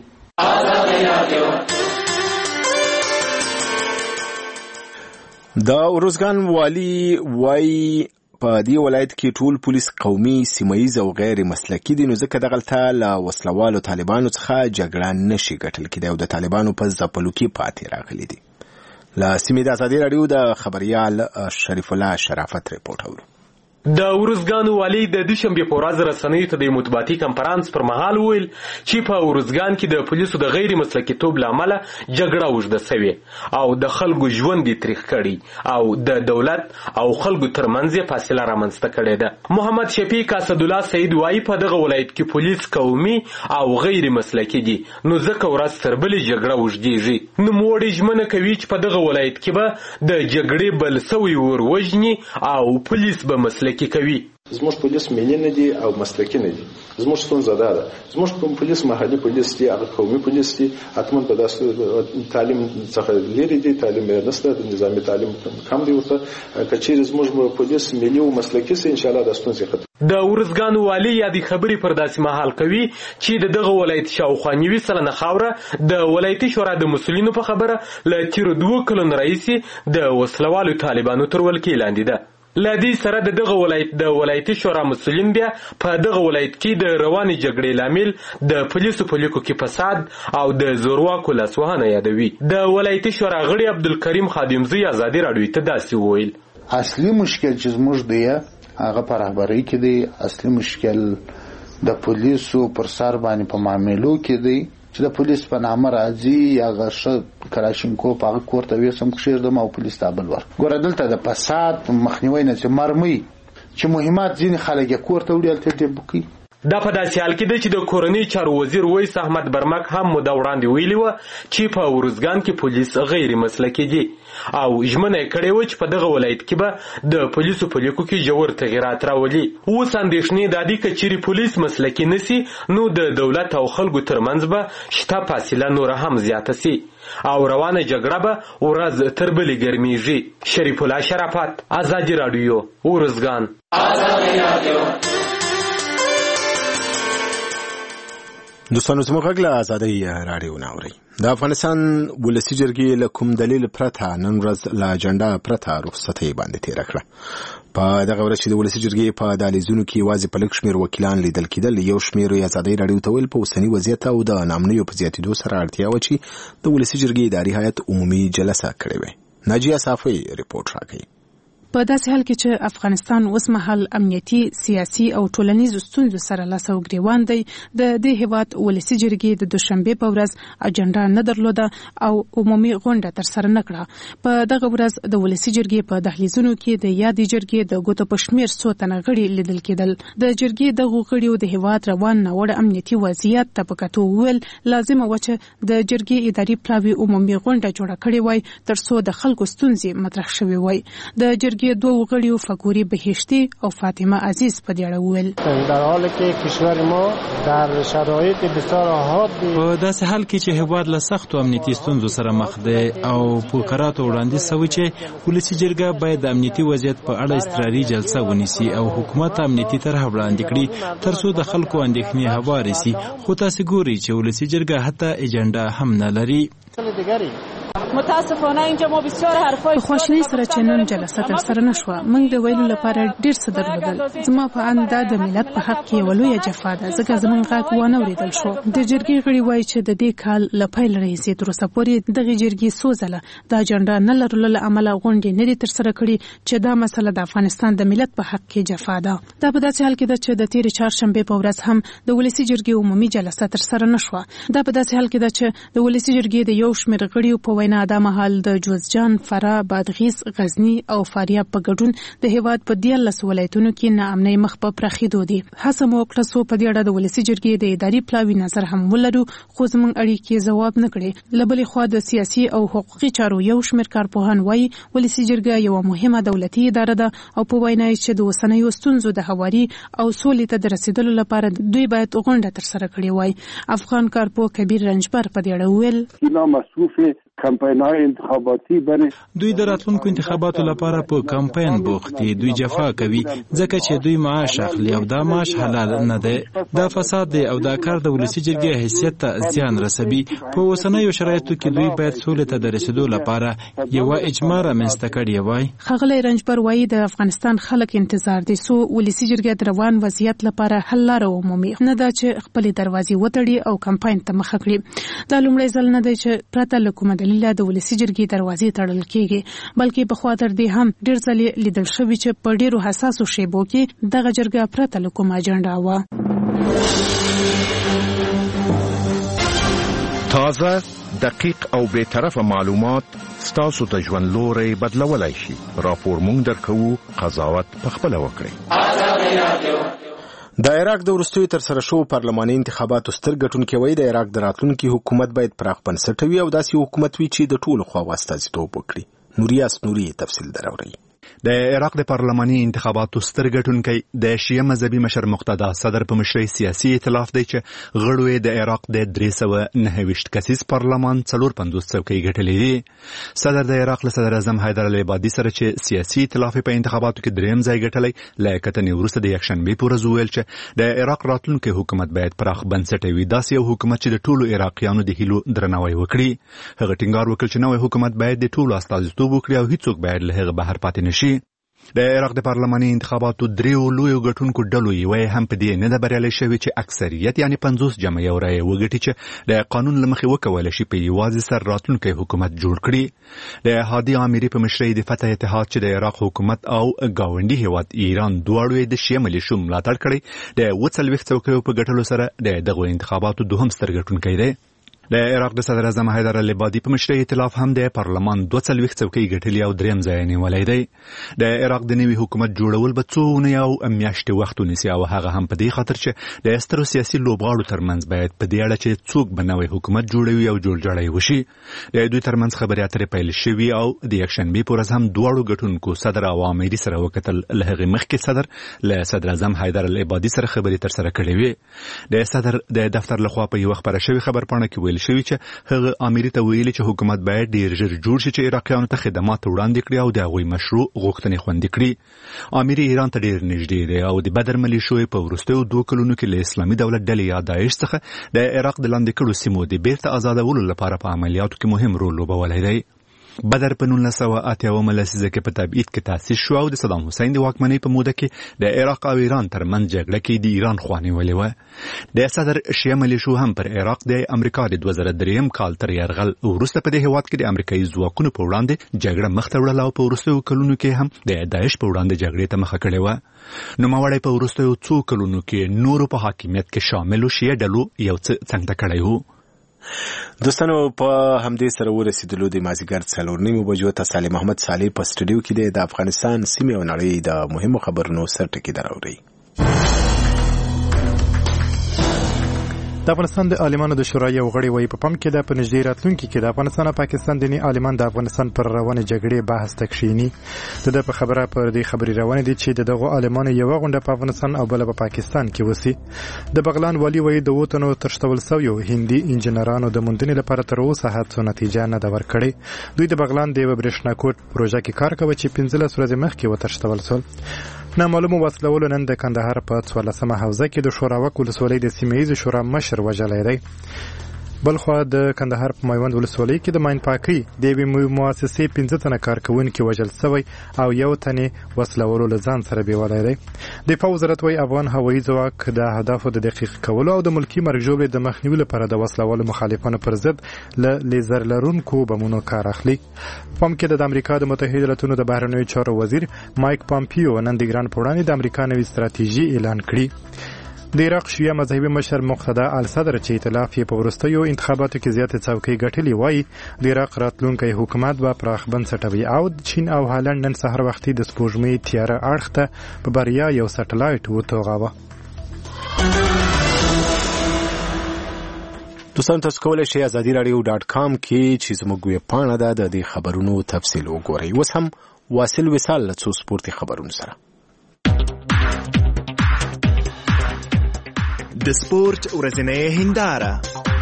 د ارزګان والي وایي په دې ولایت کې ټول پولیس قومي، سیمه‌ییز او غیر مسلکي دي، نو ځکه دغلته له وسلوالو طالبانو څخه جګړه نشي ګټل کېدای او د طالبانو په ځپلو کې پاتې راغلي دي. له سیمې د ازادي راډیو د خبریال شریف الله شرافت ریپورټ اورو. د ورزګان والي د دوشنبه په ورځ رسنیو ته د مطبوعاتي کنفرانس پر مهال ویل چې په ورزګان کې د پولیسو د غیر مسلکي توب لامل جګړه وژده شوې او د خلکو ژوند تریخ کړي او د دولت او خلکو ترمنځ فاصله رامنځته کړې ده. محمد شفیق اسد الله سید وایي په دغه ولایت کې پولیس قومي او غیر مسلکي دي، نو ځکه ورځ تر بلې جګړه وژديږي. نو موړي ژمنه کوي چې په دغه ولایت کې به د جګړې بل سوي ور وژني او پولیس به مسلکي کوي. زموږ پولیس ملي نه دي او مسلکي نه دي. زموږ ستونزه دا ده، زموږ پولیس محلي پولیس دي، هغه قومي پولیس دي، حتما په داسې تعلیم څخه لري دي، تعلیم یې نشته، د نظامي تعلیم کم دی ورته. که چیرې زموږ پولیس ملي او مسلکي سي، انشاءالله دا ستونزې ختم. د ورزګان والي یادې خبرې پر داسې مهال کوي چې د دغه ولایت شاوخوا نوي سلنه خاوره د ولایتي شورا د مسؤلینو په خبره له تیرو دوه کلونو راهیسې د وسلوالو طالبانو تر ولکې لاندې ده. له دې سره د دغه ولایت د ولایتي شورا مسؤلین بیا په دغه ولایت کې د روانې جګړې لامل د پولیسو په لیکو کې فساد او د زورواکو لاسوهنه یادوي. د ولایتي شورا غړي عبدالکریم خادمزی ازادي راډیو ته داسې وویل: اصلي مشکل چې زموږ دی هغه په رهبرۍ کې دی، اصلي مشکل د پولیسو پر سر باندې په معاملو کې دی چې د پولیس په نامه راځي هغه ښه کلاشینکوف هغه کور ته ویسم کښېږدم او پولیس ته بل ورکړم. ګوره دلته د فساد مخنیوی نه چې مرمۍ چې مهمات ځینې خلک یې کور ته وړي هلته ډېر بوکوي. دا په داسې حال کې ده چې د کورنۍ چارو وزیر ویس احمد برمک هم موده وړاندې ویلي وه چې په ارزګان کې پولیس غیر مسلکي دي او ژمنه یې کړې وه چې په دغه ولایت کې به د پولیسو په لیکو کې ژور تغیرات راولي. اوس اندېښنې دا دي که چیرې پولیس مسلکي نسي نو د دولت او خلکو ترمنځ به شته فاصله نوره هم زیاته سي او روانه جګړه به ورځ تر بلې ګرمیږي. شریف الله شرافت، ازادي راډیو، ارزګان. دوستانو زموږ غږ له ازادۍ راډیو نه اورئ. د افغانستان ولسي جرګې له کوم دلیل پرته نن ورځ له اجنډا پرته رخصتۍ باندې تېره کړه. په دغه ورځ چې د ولسي جرګې په دهلیزونو کې یوازې په لږ شمېر وکیلان لیدل کېدل، یو شمېر یې ازادۍ راډیو ته ویل په اوسني وضعیت او د نامنیو په زیاتېدو سره اړتیا وه چې د ولسي جرګې اداري هیئت عمومي جلسه کړې وای. ناجیه صافی ریپورټ راکوي. په داسې حال کې چې افغانستان اوس مهال امنیتي، سیاسي او ټولنیزو ستونزو سره لاس او ګریوان دی، د دې هیواد ولسي جرګې د دوشنبې په ورځ اجنډا نه درلوده او عمومي غونډه ترسره نه کړه. په دغه ورځ د ولسي جرګې په دهلیزونو کې د یادې جرګې د ګوتو په شمېر څو تنه غړي لیدل کېدل. د جرګې دغو غړیو د هیواد روان ناوړه امنیتي وضعیت ته په کتو وویل لازمه وه چې د جرګې اداري پلاوي عمومي غونډه جوړه کړې وای تر څو د خلکو ستونزې مطرح شوې وای. د جرګې دوه غړیو فګوري بهشتی او فاطمه عزیز په دې اړه وویل در حالی که کشور ما در شرایط بسیار حاد په داسې حال کې چې هیواد له سختو امنیتي ستونزو سره مخ دی او په کراتو وړاندیز شوی چې ولسي جرګه باید د امنیتي وضعیت په اړه اضطراري جلسه ونیسي او حکومت امنیتي طرح وړاندې کړي تر څو د خلکو اندېښنې هوارې سي. خو تاسو ګورئ چې ولسي جرګه حتی اجنډا هم نه لري. متاسفانه اینجا ما بسیار حرفای خواشینی سره چې نن جلسه تر سره نشوه. موږ د ویلو لپاره ډیر څه درلودل. زما په اند دا د ملت په حق کې یو لویه جفا ده ځکه زموږ غږ وانه اورېدل شو. د جرګې غړي وایي چې د دې کال له پیل راهیسې تر اوسه پورې دغه جرګې څو ځله د اجنډا نه لرلو له امله غونډې نه دي ترسره کړي چې دا مسله د افغانستان د ملت په حق کې جفا ده. دا په داسې حال کې ده چې د تېرې چهارشنبې په ورځ هم د ولسي جرګې عمومي جلسه ترسره نشوه. دا په داسې حال کې ده چې د ولسي جرګې د یو شمېر غړیو په وینا دا مهال د جوزجان، فراه، بادغیس، غزنی او فاریاب په ګډون د هیواد په دیارلس ولایتونو کې ناامنۍ مخ په پراخېدو دي. هڅه مو وکړه څو په دې اړه د ولسي جرګې د اداري پلاوي نظر هم ولرو خو زموږ اړیکې ځواب نه کړې. له بلې خوا د سیاسي او حقوقي چارو یو شمېر کارپوهان وایي ولسي جرګه یوه مهمه دولتي اداره ده او په وینا یې چې د اوسنیو ستونزو د هواري او سولې ته د رسېدلو لپاره دوی باید غونډه ترسره کړې وای. افغان کارپوه کبیر رنجبر په دې اړه وویل کمپاین‌های انتخاباتی بنه دوی د راتلونکو انتخاباتو لپاره په کمپاین بوخت دي. دوی جفا کوي ځکه چې دوی معاش اخلي او دا معاش حلال نه دی. دا فساد دی او دا کار د ولسي جرګې حیثیت ته زیان رسوي. په اوسنیو شرایطو کې دوی باید سولې ته د رسېدو لپاره یوه اجماع رامنځته کړې وای. ښاغلی رنجبر وایي د افغانستان خلک انتظار دي څو ولسي جرګې د روان وضعیت لپاره حل لاره ومومي، نه دا چې خپلې دروازې وتړي او کمپاین ته مخه کړي. دا لومړی ځل نه دی چې پرته له کومه دلیله د ولسي جرګې دروازې تړل کېږي، بلکې پخوا تر دې هم ډېر ځلې لیدل شوي چې په ډېرو حساسو شیبو کې دغه جرګه پرته له کومه اجنډا وه. تازه، دقیق او بی‌طرفه معلومات ستاسو د ژوند لوری بدلولای شي. راپور مونږ درکوو، قضاوت پخپله وکړئ. د عراق د وروستیو ترسره شوو پارلماني انتخاباتو ستر ګټونکي وایي د عراق د راتلونکي حکومت باید پراخ بنسټه وي او داسې حکومت وي چې د ټولو خواوو استازیتوب وکړي. نوریاس نوري تفصیل دراوړي. د عراق د پارلماني انتخاباتو ستر ګټونکی د شیعه مذهبي مشر مقتدا صدر په مشرۍ سیاسي ائتلاف دی چې غړو یې د عراق د درې سوه نهه ویشت کسیز پارلمان څلور پنځوس څوکۍ ګټلې دي. صدر د عراق له صدر اعظم حیدر العبادي سره چې سیاسي ائتلاف په انتخاباتو کې درېیم ځای ګټلی، له کتنې وروسته د یکشنبې په ورځ وویل چې د عراق راتلونکی حکومت باید پراخ بنسټه وي، داسې یو حکومت چې د ټولو عراقیانو د هیلو درناوی وکړي. هغه ټینګار وکړ چې نوی حکومت باید د ټولو استازیتوب وکړي او هیڅوک باید له هغه بهر پاتې نشي. د عراق د پارلماني انتخاباتو دریو لویو ګټونکو ډلو یوه هم په دې نه ده بریالۍ شوې چې اکثریت یعنی پنځوس جمع یو رایې وګټي چې د قانون له مخې وکولی شي په یوازې سر راتلونکی حکومت جوړ کړي. د هادي عامري په مشرۍ د فتح اتحاد چې د عراق حکومت او ګاونډي هیواد ایران دواړو یې د شیعه ملیشو ملاتړ کړی، د اووه څلوېښت څوکیو په ګټلو سره د دغو انتخاباتو دوهم ستر ګټونکی دی. د عراق د صدر اعظم حیدر العبادي په مشرۍ ائتلاف هم د پارلمان دوه څلوېښت څوکۍ ګټلې او درېیم ځای نیولی دی. د عراق د نوي حکومت جوړول به څو اونۍ او میاشتې وخت ونیسي او هغه هم په دې خاطر چې د سترو سیاسي لوبغاړو ترمنځ باید په دې اړه چې څوک به نوی حکومت جوړوي او جوړجاړی وشي. د دوی ترمنځ خبرې اترې پیل شوي او د یکشنبې په ورځ هم دواړو ګټونکو صدر او امیري سره وکتل. له هغې مخکې صدر له صدر اعظم حیدر العبادي سره خبرې ترسره کړې وې. د صدر د دفتر لخوا په یوه خپره شوې خبرپاڼه کې ویل شوي چې هغه امیر ته ویلي چې حکومت باید ډیر ژر جوړ شي چې عراقیانو ته خدمات وړاندې کړي او د هغوی مشروع غوښتنې خوندي کړي. امیر ایران ته ډیر نږدې دی او د بدر ملیشو په وروستیو دوه کلونو کې له اسلامي دولت ډلې یا داعش څخه د عراق د لاندې کړو سیمو د بیرته آزادولو لپاره په عملیاتو کې مهم رول لوبولی دی. بدر په نولس سوه اته اومه لسیزه کې په تبعید کې تاسیس شو او د صدام حسین د واکمنۍ په موده کې د عراق او ایران ترمنځ جګړه کې د ایران خوا نیولې وه. د صدر شیعه ملیشو هم پر عراق د امریکا د دوه زره درېیم کال تر یرغل وروسته په دې هېواد کې د امریکایي ځواکونو په وړاندې جګړه مخته وړله او په وروستیو کلونو کې هم د داعش په وړاندې جګړې ته مخه کړې وه. نوموړی په وروستیو څو کلونو کې نورو په حاکمیت کې شاملو شیعه ډلو یو څه څنګ کړی و. دوستانو په همدې سره ورسېدلو د مازدیګر څلور نیمو بجو ته سالم محمد صالح په سټوډیو کې د افغانستان سیمې او نړۍ د مهمو خبرونو سرټکي دراوړي. د افغانستان د عالمانو د شورا یو غړی وایي په پام کې د په نږدې راتلونکي کې د افغانستان او پاکستان دیني عالمان د افغانستان پر روانې جګړې بحث تکشینی. د د په خبره پر دې خبرې روانې دي چې دغه عالمانو یو غونډه په افغانستان او بل په پاکستان کې وسی. د بغلان والی وایي د وټنو ترشتول سویو هندي انجنیرانو د موندنې لپاره تر اوسه هڅو نتیجه نه ده ورکړې. دوی د بغلان د برېښنا کوټ پروژه کې کار کوي چې پنځلس ورځې مخکې وترشتول سول. نامعلومو وسلولو نن د کندهار په څوارلسمه حوزه کې د شوراوک ولسوالۍ د سیمه ییز شورا مشر وژلی دی. بلخوا د کندهار په میوند ولسوالۍ کې د ماین پاکۍ د یوې مؤسسې پنځه تنه کارکوونکي وژل سوی او یو تنې وسلولو له ځان سره بیولی دی. دفاع وزارت وایي افغان هوایي ځواک د اهدافو د دقیق کولو او د ملکي مرګ ژوبلې د مخنیوي لپاره د وسلوالو مخالفانو پر ضد له لیزر لرونکو بمونو کار اخلي. پام کې د امریکا د متحده ایالاتونو د بهرنیو چارو وزیر مایک پامپیو نن د ایران په وړاندې د امریکا نوې ستراتیژي اعلان کړي. د عراق شیعه مذهبي مشر مقتدا الصدر چې ائتلاف یې په وروستیو انتخاباتو کې زیاتې څوکۍ ګټلې وایي د عراق راتلونکی حکومت به پراخ بنسټه وي او چین او هالند نن سهار وختي د سپوږمۍ تیاره اړخ ته په بریا یو سټلایټ وتوغاوه. دوستان تاسو کولی شئ ازادي راډیو ډاټ کام کې چې زموږ ویب پاڼه ده د دې خبرونو تفصیل وګورئ. اوس هم واصل وصال له څو سپورتي خبرونو سره. د سپورت ورځنۍ هنداره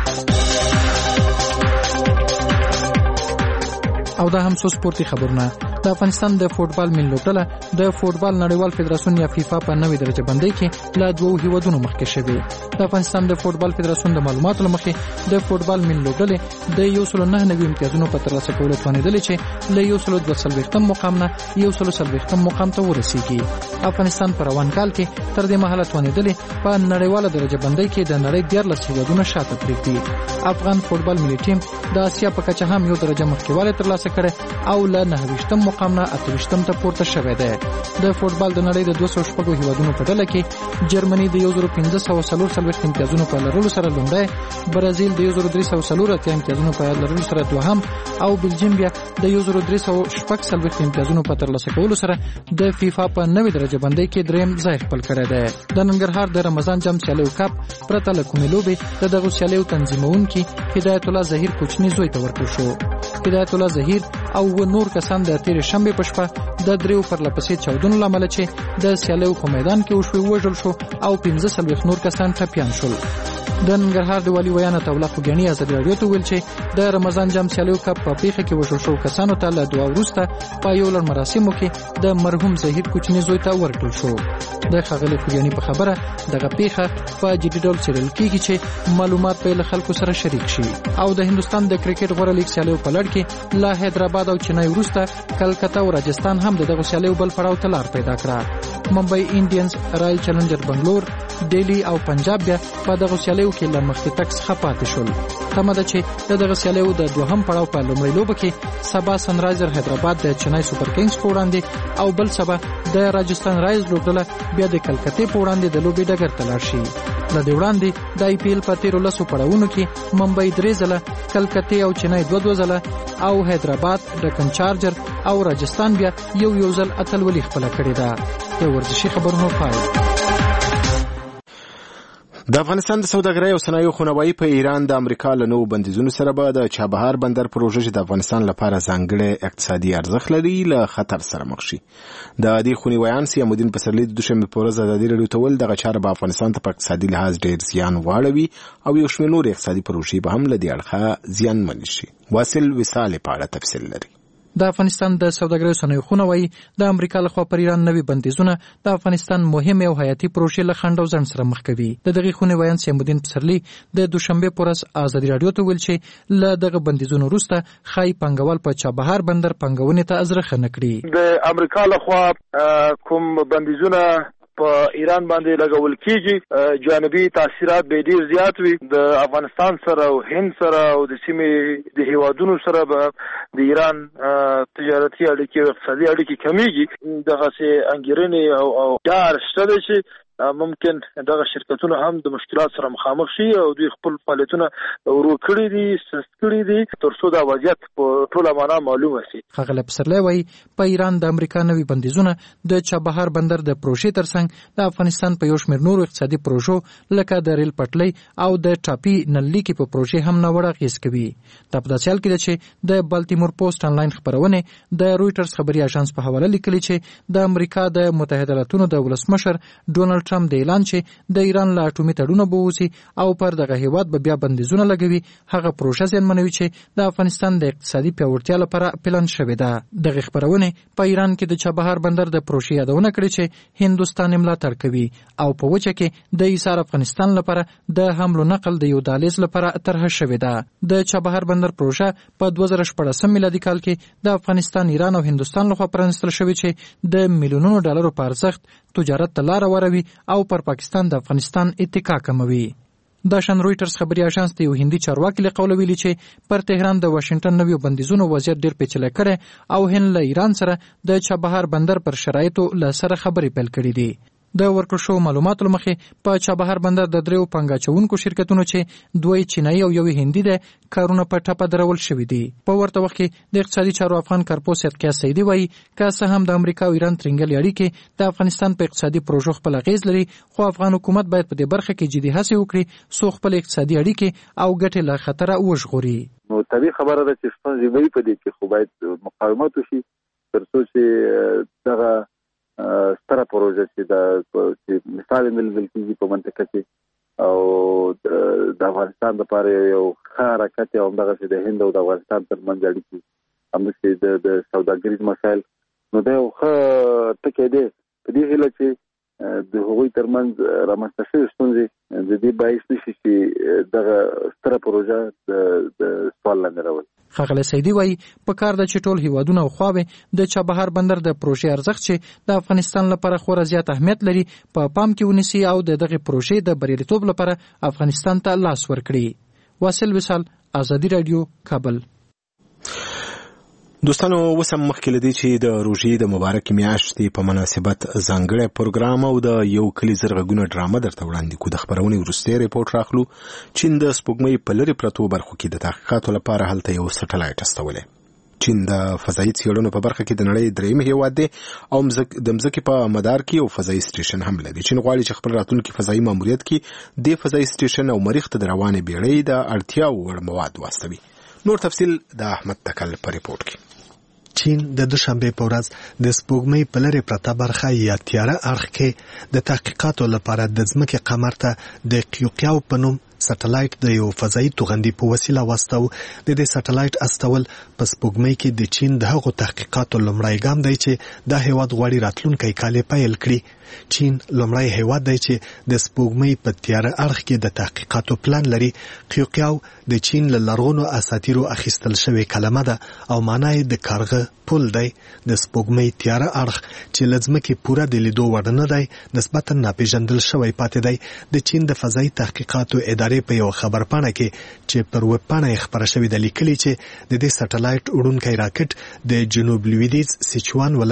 او دا هم څو سپورتي خبرونه. د افغانستان د فوټبال ملي لوبډله د فوټبال نړیوال فدراسیون یا فیفا په نوې درجه بندۍ کې له دوو هیوادونو مخکې شوې. د افغانستان د فوټبال فدراسیون د معلوماتو له مخې د فوټبال ملي لوبډلې د یو سل نه نوي امتیازونو په ترلاسه کولو توانېدلې چې له یو سل دوه څلوېښتم مقام نه یو سل څلوېښتم مقام ته ورسیږي. افغانستان په روان کال کې تر دې مهاله توانېدلې په نړیواله درجه بندۍ کې د نړۍ دیارلس هیوادونه شاته پرېږدي. افغان فوټبال ملي ټیم د اسیا په کچه هم یو درجه مخکېوالی ترلاسه کړی او له نهه ویشتم مقام نه اته ویشتم ته پورته شوی دی. د فوټبال د نړۍ د دوه سوه شپږو هیوادونو په ډله کې جرمني د یو زر پنځه سوه څلور څلوېښت امتیازونو په لرلو سره لومړی، برازیل د یو زر درې سوه څلور اتیا امتیازونو په لرلو سره دوهم او بلجیم بیا د یو زر درې سوه شپږ څلوېښت امتیازونو په ترلاسه کولو سره د فیفا په نوې درجه بندۍ کې درېیم ځای خپل کړی دی. د ننګرهار د رمضان جام سیالیو کپ پرته له کومې لوبې د دغو سیالیو تنظیمونکي هدایت الله ظهیر کوچني زوی ته ورکړل شو. هدایت الله ظهیر او نور کسان د تېرې شنبې په شپه د دریو پرلپسې چاودنو له امله چې د سیالیو په میدان کې وشوې ووژل شو او پنځه څلوېښت نور کسان ټپیان شول. د ننګرهار د والي ویاند عطاالله خوږیاڼي ازادي راډیو ته ویل چې د رمضان جام سیالیو کپ په پیښه کې وژل شوو کسانو ته له دعا وروسته په یو لړ مراسمو کې د مرحوم ظهیر کوچني زوی ته ورکړل شو. د ښاغلي خوږیاڼي په خبره دغه پیښه په جدي ډول څېړل کېږي چې معلومات به له خلکو سره شریک شي. او د هندوستان د کرکټ غوره لیګ سیالیو په لړ کې له حیدرآباد او چنای وروسته کلکته او راجستان هم د دغو سیالیو بل پړاو ته لار پیدا کړه. ممبئی انډینز، رایل چلنجر بنګلور، ډیلی او پنجاب بیا په دغو سیالیو کې له مخکې تګ څخه پاتې شول. تمه ده چې د دغه سیالیو د دوهم پړاو په لومړۍ لوبه کې سبا سنرایزر حیدرآباد د چنای سوپر کینګز په وړاندې او بل سبا د راجستان رایلز لوبډله بیا د کلکتې په وړاندې د لوبې ډګر ته لاړ شي. له دې وړاندې د آی پی ایل په تیرو لسو پړاوونو کې ممبئی درې ځله، کلکتې او چنای دوه دوه ځله او حیدرآباد، ډکن چارجر او راجستان بیا یو یو ځل اتلولي خپله کړې ده. د ورزشي خبرونو پای. د افغانستان د سوداګرۍ او صنایعو خونوایي په ایران د امریکا له نوو بندیزونو سره به د چابهار بندر پروژه چې د افغانستان لپاره ځانګړی اقتصادي ارزښت لري له خطر سره مخ شي. د دې خونیوایان سیام الدین پسرلي د دوشنبې په ورځ ازادي راډیو ته ویل دغه چاره به افغانستان ته په اقتصادي لحاظ ډېر زیان واړوي او یو شمېر نورې اقتصادي پروژې به هم له دې اړخه زیانمنې شي. واصل وصال په اړه تفصیل لري. د افغانستان د سوداګرۍ صنایعو خونه وایي د امریکا لخوا پر ایران نوي بندیزونه د افغانستان مهمې او حیاتي پروژې له خنډ او ځنډ سره مخ کوي. د دغې خونې ویان سیام الدین پسرلي د دوشنبې په ورځ ازادي راډیو ته ویل چې له دغه بندیزونو وروسته ښایي پانګوال په چابهار بندر پانګونې ته ازرخه نه کړي. د امریکا لخوا کوم بندیزونه په ایران باندې لګول کیږي جانبي تاثیرات به ډیر زیات وي. د افغانستان سره او هند سره او د سیمې د هیوادونو سره به د ایران تجارتي اړیکې او اقتصادي اړیکې کمیږي. دغه سي انګیرنې او او ډار شته چې ممکن دغه شرکتونه هم د مشکلات سره مخامخ شي او دوی خپل فعالیتونه ورو کړی دي، سست کړی دي تر څو دا وضعیت په ټوله معنا معلومه شي. ښاغلی پسرلی وایي په ایران د امریکا نوي بندیزونه د چابهار بندر د پروژې ترڅنګ د افغانستان په یو شمېر نورو اقتصادي پروژو لکه د ریل پټلۍ او د ټاپي نللیکې په پروژې هم ناوړه اغېز کوي. دا په داسې حال کې ده چې د بالتیمور پوسټ انلاین خپرونې د رویټرز خبري اژانس په حواله لیکلي چې د امریکا د متحده ایالاتونو د ولسمشر ډونالډ ټرمپ د اعلان چې د ایران له اټومي تړونه به ووځي او پر دغه هیواد به بیا بندیزونه لګوي هغه پروژه زیانمنوي چې د افغانستان د اقتصادي پیاوړتیا لپاره پلان شوې ده. دغه خپرونې په ایران کې د چابهار بندر د پروژې یادونه کړې چې هندوستان ملاتړ کوي او په وچه کې د ایثار افغانستان لپاره د حمل نقل د یو دهلیز لپاره طرحه شوې ده. د چابهار بندر پروژه په دوه زره شپږ میلادي کال کې د افغانستان، ایران او هندوستان لخوا پرانستل شوې چې د میلیونونو ډالرو په ارزښت تجارت ته لاره وروي او پر پاکستان د افغانستان اتکا کموي. د شان رویټرز خبري اژانس ته یو هندي چارواکي له قوله ویلي چې پر تهران د واشنگټن نویو بندیزونو وضعیت ډېر پیچلی کړی او هند له ایران سره د چابهار بندر پر شرایطو له سره خبرې پیل کړي دي. د ورکړل شوو معلوماتو له مخې په چابهار بندر د دریو پانګاچوونکو شرکتونو چې دوی چینایي او یو هندي ده کارونه په ټپه درول شوي دي. په ورته وخت کې د اقتصادي چارو افغان کارپوس صدقیه سیدي وایي که څه هم د امریکا او ایران ترنګلې اړیکې د افغانستان په اقتصادي پروژو خپل اغیز لري، خو افغان حکومت باید په دې برخه کې جدي هڅې وکړي څو خپل اقتصادي اړیکې او ګټې له خطره وژغوري. نو طبیعي خبره ده چې ستونزې وي په دې کې، خو باید مقاومت وشي تر څو چې دغه ستره پروژه چې د مثال نلګل کېږي په منطقه کې او د افغانستان لپاره یو ښه حرکت او همدغسې د هند او د افغانستان ترمنځ اړیکې همداسې د سوداګریز مسایل، نو دا یو ښه ټکی دی په دې هیله چې د هغوی ترمنځ رامنځته شوې ستونزې د دې باعث نشي چې دغه ستره پروژه د سوال لاندې راولي. ښاغلی سیدي وایي په کار ده چې ټول هیوادونه او خواوې د چابهار بندر د پروژې ارزښت چې د افغانستان لپاره خورا زیات اهمیت لري په پا پام کې ونیسي او د دغې پروژې د بریالیتوب لپاره افغانستان ته لاس ورکړي. واصل وصال، ازادي راډیو، کابل. دوستانو اوس هم مخکې له دې چې د روژې د مبارکې میاشتې په مناسبت ځانګړی پروګرام او د یو کلیز غږونه ډرامه درته وړاندې کړو. د خپرونې وروستی ریپورټ راخلو. چین د سپوږمۍ په لرې پرتو برخو کې د تحقیقاتو لپاره هلته یو سټلایټ استولی. چین د فضایي څېړنو په برخه کې د نړۍ درېیم هیواد دی او د مځکې په مدار کې یو فضایي سټیشن هم لري. چین غواړي چې خپل راتلونکي فضایي ماموریت کې د فضایي سټیشن او مریخ ته د روانې بیړۍ د اړتیاوو وړ مواد واستوي. نور تفصیل د احمد تکل په ریپورټ کې. چین د دوشنبه په ورځ د سپوږمۍ په لرې پرته برخه یا تیاره اړخ کې د تحقیقاتو لپاره د ځمکې قمر ته د قیوقیاو په نوم سټلایټ د یو فضایي توغندي په وسیله واستو. د دې سټلایټ استول په سپوږمۍ کې د چین د هغو تحقیقاتو لومړی ګام دی چې دا هیواد غواړي راتلونکی کال پیل کړي. چین لومړی هیواد دی چې د سپوږمۍ په تیاره اړخ کې د تحقیقاتو پلان لري. قیوقیاو د چین له لرغونو اساطیرو اخیستل شوې کلمه ده او معنی یې د کارغه پل دی. د سپوږمۍ تیاره اړخ چې له ځمکې پوره د لیدو وړ نه دی نسبتا ناپېژندل شوی پاتې دی. د چین د فضایي تحقیقاتو ادارې په یو خبرپاڼه کې چې پر ویبپاڼه یې خپره شوې ده لیکلي چې د دې سټلایټ وړونکی راکټ د جنوب لویدیځ سیچوان ولایت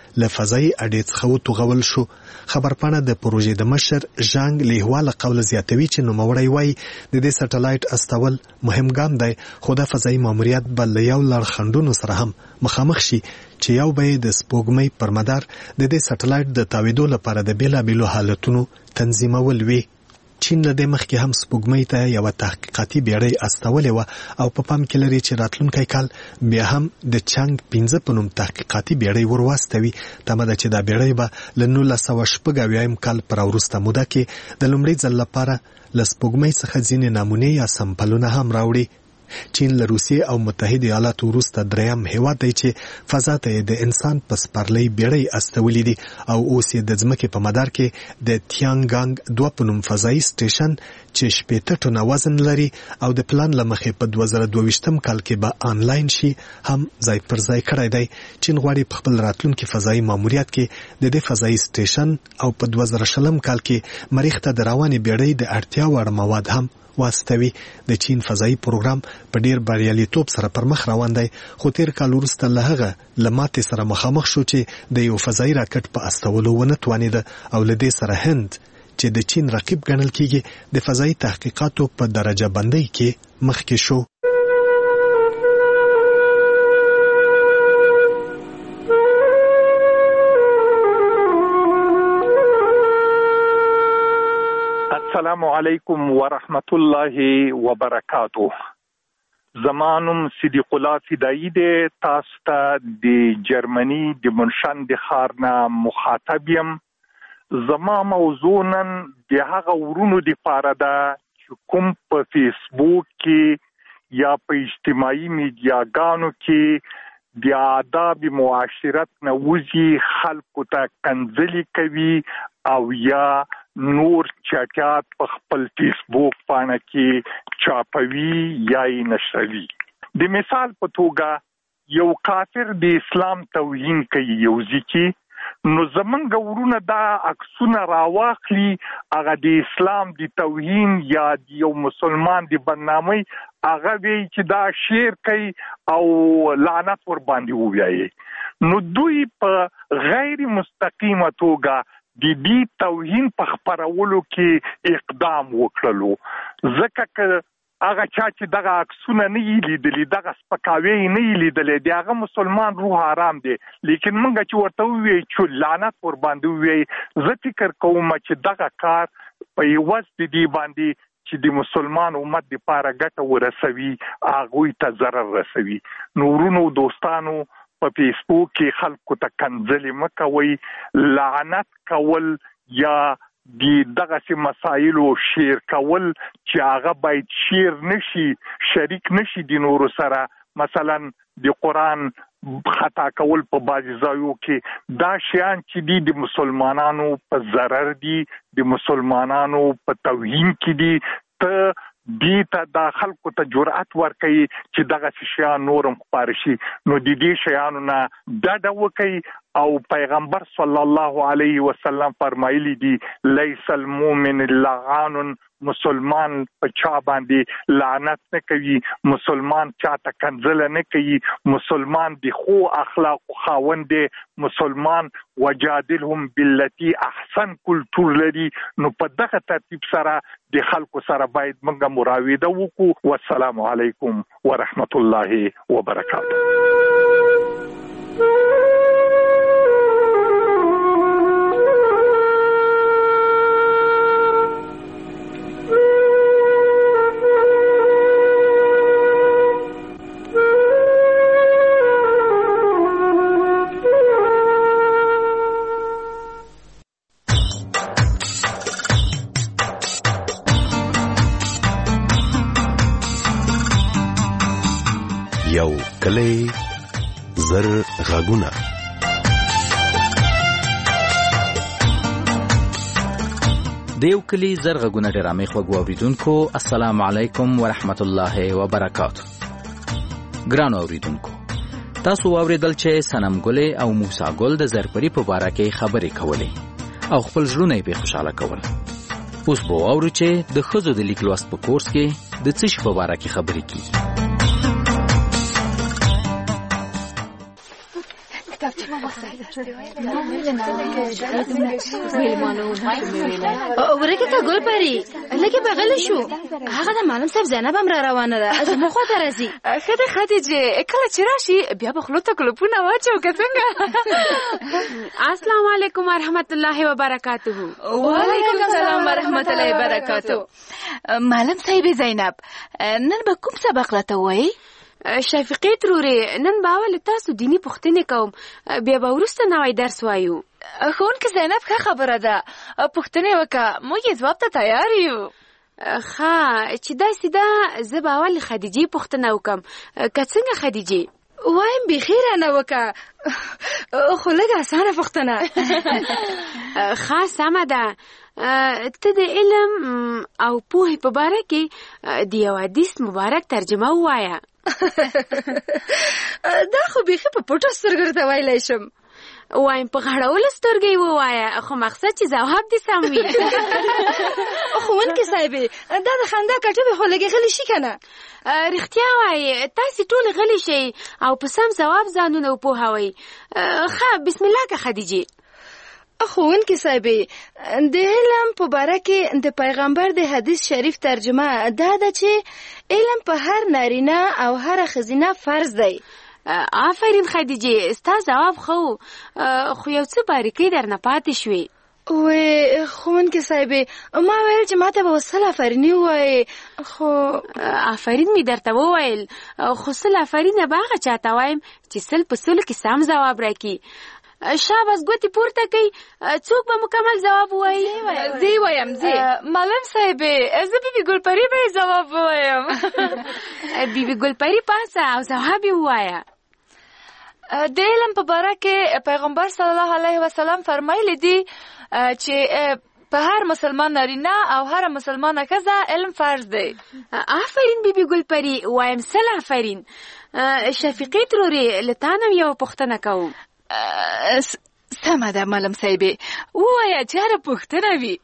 له فضایي اډې څخه وتوغول شو. خبرپاڼه د پروژې د مشر ژانګ لیهوا له قوله زیاتوي چې نوموړی وایي د دې سټلایټ استول مهم ګام دی، خو دا فضایي ماموریت به له یو لړ خنډونو سره هم مخامخ شي چې یو به د سپوږمۍ پر مدار د دې سټلایټ د تاویدو لپاره د بیلابیلو حالتونو تنظیمول وي. چین له دې مخکې هم سپوږمۍ ته یوه تحقیقاتي بیړۍ استولې وه او په پام کې لري چې راتلونکی کال بیا هم د چانګ پنځه په نوم تحقیقاتي بیړۍ ور واستوي. تمه ده چې دا بیړۍ به له نولس سوه شپږ اویایم کال په راوروسته موده کې د لومړي ځل لپاره له سپوږمۍ څخه ځینې نمونې یا سمپلونه هم راوړي. چین له روسیې او متحده ایالاتو وروسته دریم هیواد دی چې فضا ته د انسان په سپرلۍ بیړۍ استولې دي او اوس یې د ځمکې په مدار کې د تیانګانګ دوه په نوم فضایي سټیشن چې شپېته ټنه وزن لري او د پلان له مخې په دوه زره دوه ویشتم کال کې به آنلاین شي هم ځای پر ځای کړی دی. چین غواړي په خپل راتلونکي فضایي ماموریت کې د دې فضایي سټیشن او په دوه زره شلم کال کې مریخ ته د روانې بیړۍ د اړتیا وړ مواد هم واستوي. د چین فضایي پروګرام په ډیر بریالیتوب سره پر مخ روان دی، خو تیر کال وروسته له هغه له ماتې سره مخامخ شو چې د یو فضایي راکټ په استولو ونه توانېده او له دې سره هند چې د چین رقیب ګڼل کیږي د فضایي تحقیقاتو په درجه بندۍ کې مخکې شو. السلام علیکم ورحمت الله وبرکاتو. زمانم صدیق الله فدایی دی. تاسو ته د جرمني د منشن د ښار نه مخاطب یم. زما موضوع نن د هغه ورونو دپاره ده چې کوم په فیسبوک کې یا په اجتماعي میډیاګانو کې د آداب معاشرت نه وځي، خلکو ته کنځلې کوي او یا نور چټیات په خپل فیسبوک باندې کې چاپوي یا یې نشروي. د مثال په توګه یو کافر د اسلام توهین کوي یو ځکه نو زمونږ ورونه دا عکسونه راواخلي، هغه د اسلام د توهین یا د یو مسلمان د بدنامۍ هغه وی چې دا شعر کوي او لعنت ور باندې ووایي. نو دوی په غیر مستقیمه توګه د دې توهین په خپرولو کې اقدام وکړلو، ځکه که هغه چا چې دغه عکسونه نه یې لیدلي، دغه سپکاوی نه یې لیدلی، د هغه مسلمان روح حرام دی. لیکن موږ چې ورته ووایو چې لعنت ور باندې ووایي، زه فکر کوم چې دغه کار په یوز د دې باندې چې د مسلمان امت دپاره ګټه ورسوي هغوی ته ضرر رسوي. نو ورونو دوستانو په فیسبوک کې خلکو ته کنځلې مه کوئ، لعنت کول یا د دغسې مسایلو شیر کول چې هغه باید شیر نشي، شریک نشي د نورو سره. مثلا د قرآن خطا کول په بعضې ځایو کې دا شیان چې دي د مسلمانانو په ضرر دي، د مسلمانانو په توهین کې دي. ته دې ته دا خلکو ته جرأت ورکوي چې دغسې شیان نورم خپاره شي. نو د دې شیانو نه ډډه وکئ او پیغمبر صلی الله علیه وسلم فرمایلی دي لیس المؤمن لعان، مسلمان په چا باندې لعنت نه کوي، مسلمان چاته کنځله نه کوي، مسلمان د خو اخلاقو خاوند دی، مسلمان وجادلهم بالتي احسن کلتور لري. نو په دغه ترتیب سره د خلکو سره باید موږ مراوده وکړو. والسلام علیکم ورحمت الله وبرکاته. یو کلی زر غږونه. د یو کلی زر غږونه ډرامې خوږو اوریدونکو، السلام علیکم ورحمت الله وبرکاتو. ګرانو اوریدونکو، تاسو واوریدل چې سنم ګلې او موسی ګل د زرپری په باره کې خبرې کولې او خپل ژوند یې په خوشاله کول. اوس به واورو چې د ښځو د لیک لوست په کورس کې د څه شي په باره کې خبرې کیږي. ورکه ته ګل پری لکه بغل شو هغه د معلم صاحب زینب هم را روانه ده از مخه ته راځي خدای خدیجه کله چې راشي بیا به خلوته کلپونه واچو که څنګه. السلام علیکم ورحمت الله وبرکاته. وعلیکم السلام ورحمت الله وبرکاته. معلم صاحب زینب نن به کوم سبق راته وایي؟ شفیقې ترورې نن به اول تاسو دیني پوښتنې کوم بیا به وروسته نوی درس وایو. ښوونکې زینب ښه خبره ده پوښتنې وکړه موږ یې ځواب ته تیار یو. ښه چې داسې ده زه به اول خدیجې پوښتنه وکړم که څنګه خدیجې؟ وایم بیخي رانه وکړه خو لږ اسانه پوښتنه. ښه سمه ده ته د علم او پوهې په باره کې د یو حدیث مبارک ترجمه ووایه. دا خو بیخي په پټو سترګو درته ویلی شم. وایم په غړولو سترګې یې ووایه خو مقصد چې ځواب دې سم وي. ښوونکې صاحبې دا د خندا کټوې خو لږې غلي شي که نه؟ رښتیا وایي تاسې ټولې غلي شئ او په سم ځواب ځانونه وپوهوئ. ښه بسم الله که خدیجې. ښوونکې صاحبې د علم په باره کې د پیغمبر د حدیث شریف ترجمه دا ده چې علم په هر نارینه او هر ښځینه فرض دی. آفرین خدیجې ستا ځواب ښه خو یو څه باریکۍ درنه پاتې شوې. وې ښوونکې صاحبې ما ویل چې ما ته به سل آفریني ووایې خو آفرین مې درته وویل خو سل آفرینه به هغه چاته وایم چې سل په سلو کې سم ځواب راکړي. شاباس ګوتې پورته کوي څوک به مکمل ځواب ووایي؟ زه وایم زه. معلم صاحبې زه بیبي ګلپري به یې ځواب ووایم. بیبي ګلپري پاسه او ځواب یې ووایه. د علم په باره کې پیغمبر صلی الله علیه وسلم فرمایلی دي چې په هر مسلمان نارینه او هر مسلمانه ښځه علم فرض دی. آفرین بیبي ګلپري وایم سل آفرین. شفیقې ترورې له تا نه یوه پوښتنه کوم. سمه ده معلم صاحبې ووایه چې هره پوښتنه وي.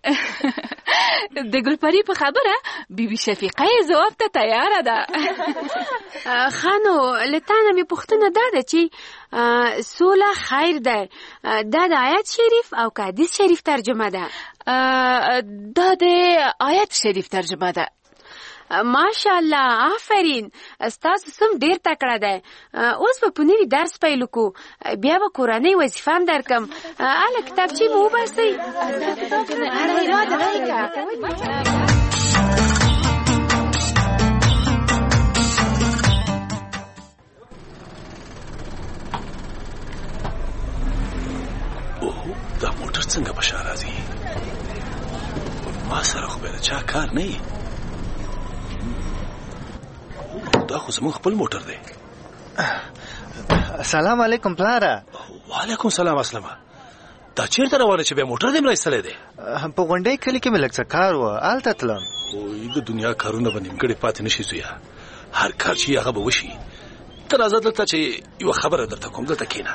د ګلپري په خبره بیبي شفیقه یې ځواب ته تیاره ده. ښه نو له تا نه مې پوښتنه دا ده چې سوله خیر ده دا د آیت شریف او که حدیث شریف ترجمه ده؟ دا د آیت شریف ترجمه ده. ماشاءالله آفرین ستاسو سم ډیر تکړه ده. اوس به په نوي درس پیل وکړو بیا به کورنۍ وظیفه هم درکم. هله کتابچې مو وباسئ. دا موټر څنګه په شا راځي؟ ما سره خو به د چا کار نه وي. دا خو زموږ خپل موټر دی. سلام علیکم پلاره. وعلیکم سلام اسلامه. دا چیرته روانه چې بیا موټر دې مړی سلی دی؟ په غونډۍ کلي کې مې لږ څه کار و هلته تلم. اوی د دنیا کارونه به نیمګړې پاتې نه شي زویه. هر کار چې هغه به وشي. ته راځه دلته چې یوه خبره درته کوم دلته کښېنه.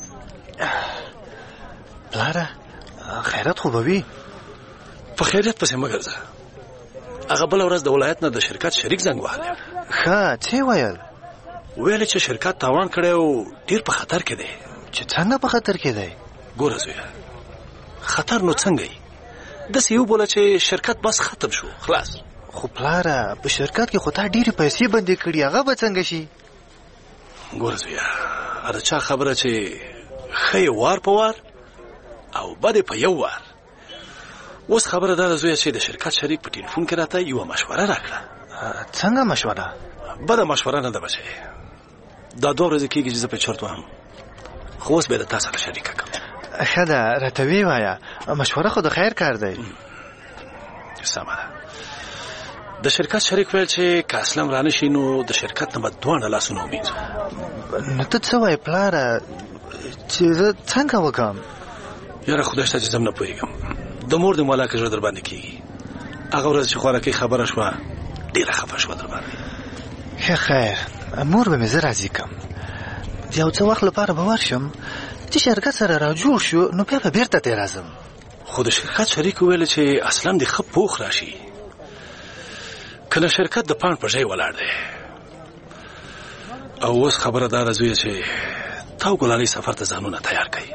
پلاره خیرات خو به وي؟ په خیریت پسې مه ګرځه. هغه بله ورځ د ولایت نه د شرکت شریک زنګ وهلی. ښه څه ویل؟ ویل چې شرکت تاوان کړی او ډېر په خطر کې دی. چې څنګه په خطر کې دی؟ ګوره زویه خطر نو څنګه یې داسې یې وبوله چې شرکت بس ختم شو خلاص. خو پلاره په شرکت کې خو تا ډېرې پیسې بندې کړي هغه به څنګه شي؟ ګوره زویه د چا خبره چې ښه یې وار په وار او بد یې په یو وار. اوس خبره دا ده زویه چې د شرکت شریک په ټلیفون کې راته یوه مشوره راکړه. څنګه مشوره؟ بده مشوره نه ده بچی. دا دوه ورځې کېږي چې زه په چرت وهم خو اوس به یې د تا سره شریکه کړم. ښه ده راته ویې وایه مشوره خو د خیر کار دی. سمه ده. د شرکت شریک ویل چې که اسلام را نشي نو د شرکت نه به دواړه لاسونه ومینځو. نو ته څه وایې پلاره چې زه څنګه وکړم؟ یاره خدای شته چې زه هم نه پوهېږم. د مور د مولا که زړه در باندې کېږي. هغه ورځ چې خوارکۍ خبره شوه ډېره خفه شوه در باندې. ښه خیر مور به مې زه راضي کړم. د یو څه وخت لپاره به ورشم چې شرکت سره را جوړ شو نو بیا به بېرته ترې راځم. خو د شرکت شریک وویل چې اصلا دې ښه پوخ راشي که نه شرکت د پاڼ په ژۍ ولاړ دی. او اوس خبره دا ده زویه چې تا ګلالۍ سفر ته ځانونه تیار کړئ.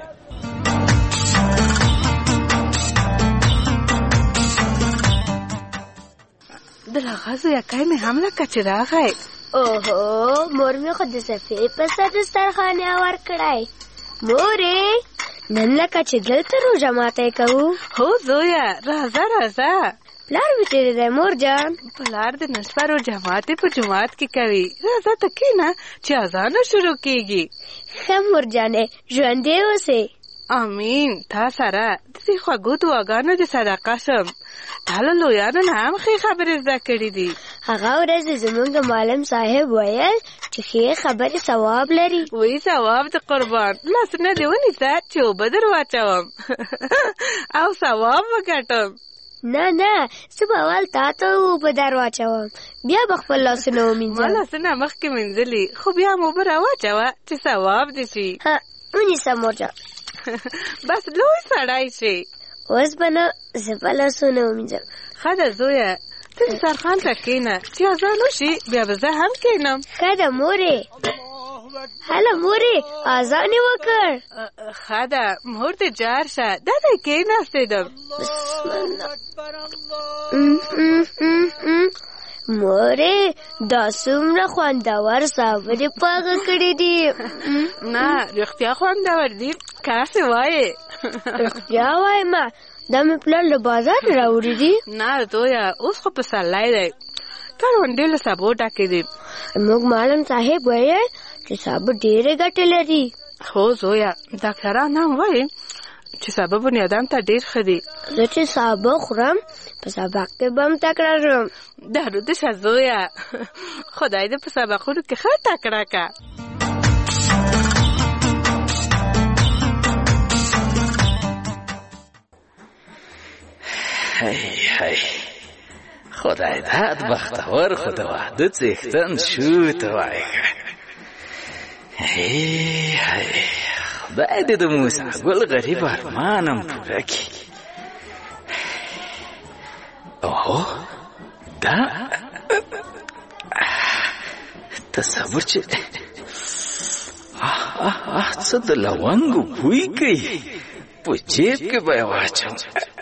د لغازو یکای مې هم لکه چې راغی. اوهو مور مې خو د صفې په سر دسترخوان هوار کړی. مورې نن لکه چې دلته روژه ماتی کوو. هو زویه راځه راځه. پلار مې چیرې دی مور جان؟ پلار د نن شپه روژه ماتې په جومات کې کوي. راځه ته کښېنه چې اذانه شروع کېږي. ښه مور جانې ژوندی اوسې. امین. تا سره د دې خوږو دعاګانو د صدقه شم. تا له لویانو نه هم ښې خبرې زده کړي دي. هغه ورځ زموږ د معلم صاحب ویل چې ښې خبرې ثواب لري. وی ثواب د قربان. لاسونه دې ونیسه چې اوبه در واچوم او ثواب وګټم. نه نه زه به اول تا ته اوبه در واچوم بیا به خپل لاسونه ومینځم. ما لاسونه مخکې مینځلي خو بیا مو اوبه راواچوه چې ثواب دې شي. ونیسه مور جان. بس لوی سړی شي. اوس به نه زه به لاسونه ومینځم. ښه ده زویه ته دسترخوان ته کښېنه چې اذان وشي بیا به زه هم کښېنم. ښه ده مورې. هله مورې اذان یې وکړ. ښه ده مور دې جار شه. دا دی کښېناستېدم. مورې دا څومره خوندور صابرې پاغه کړې دي. نه رښتیا خوندور دي. کاسې وایې. رښتیا وایم دا مې پلار له بازار راوړي دي. نه زویه اوس خو پسرلی دی. کروندې له سابو ډکې دي. موږ معلم صاحب ویل چې سابه ډېرې ګټې لري. هو زویه ډاکټران هم وایي چې سابه بنیادم ته ډېر ښه دي. زه چې سابه خورم په سبق کې به هم تکړه شم. درود شه زویه. خدای دې په سبقونو کې ښه تکړه که. هی هی خدای داد بختور خو د واده څښتن شو ته وایه. هی هی خدای دې د موسی ګل غریب ارمانم پوره کړي. اوهو دا تصور چې څه د لونګو بوی کوي. په جیب کې به یې واچوم.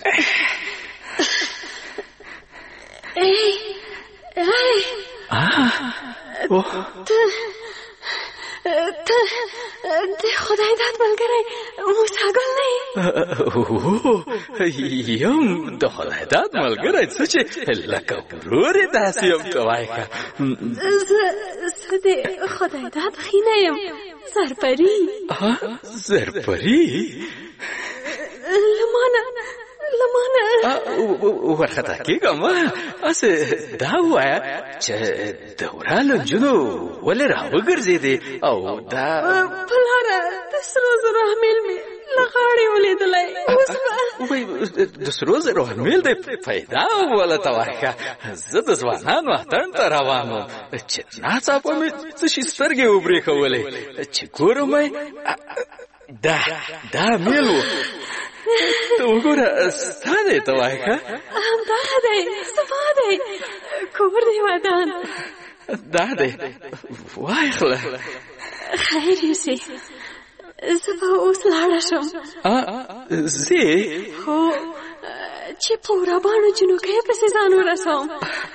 ته ته د خدای داد ملګری موسی ګل نه یې؟ یم د خدای داد ملګری څه چې لکه ورور یې داسې یم ته وایه که. زه د خدای داد خینه یم زرپري. زرپري؟ لمانه لمانه ورخطا کېږم. هسې دا ووایه چې د ورالو نجونو ولې راوګرځېدې او دا پلاره د سرو زرو امیل مې له غاړې ولیدلی. اوس به د سرو زرو امیل دې پیدا وله ته وایه. زه د ځوانانو اتڼ ته روان وم چې ناڅاپه مې څه شي سترګې وبرېښولې چې ګورم دا دا امیل و. ته وګوره ستا دی ته وایه که. همدغه دی زما دی کور دی ودان. دا دی واخله. خیر یوسې زه به اوس لاړه شم. ځې؟ هو چې په وراباڼو جنوکیو پسې ځان ورسوم.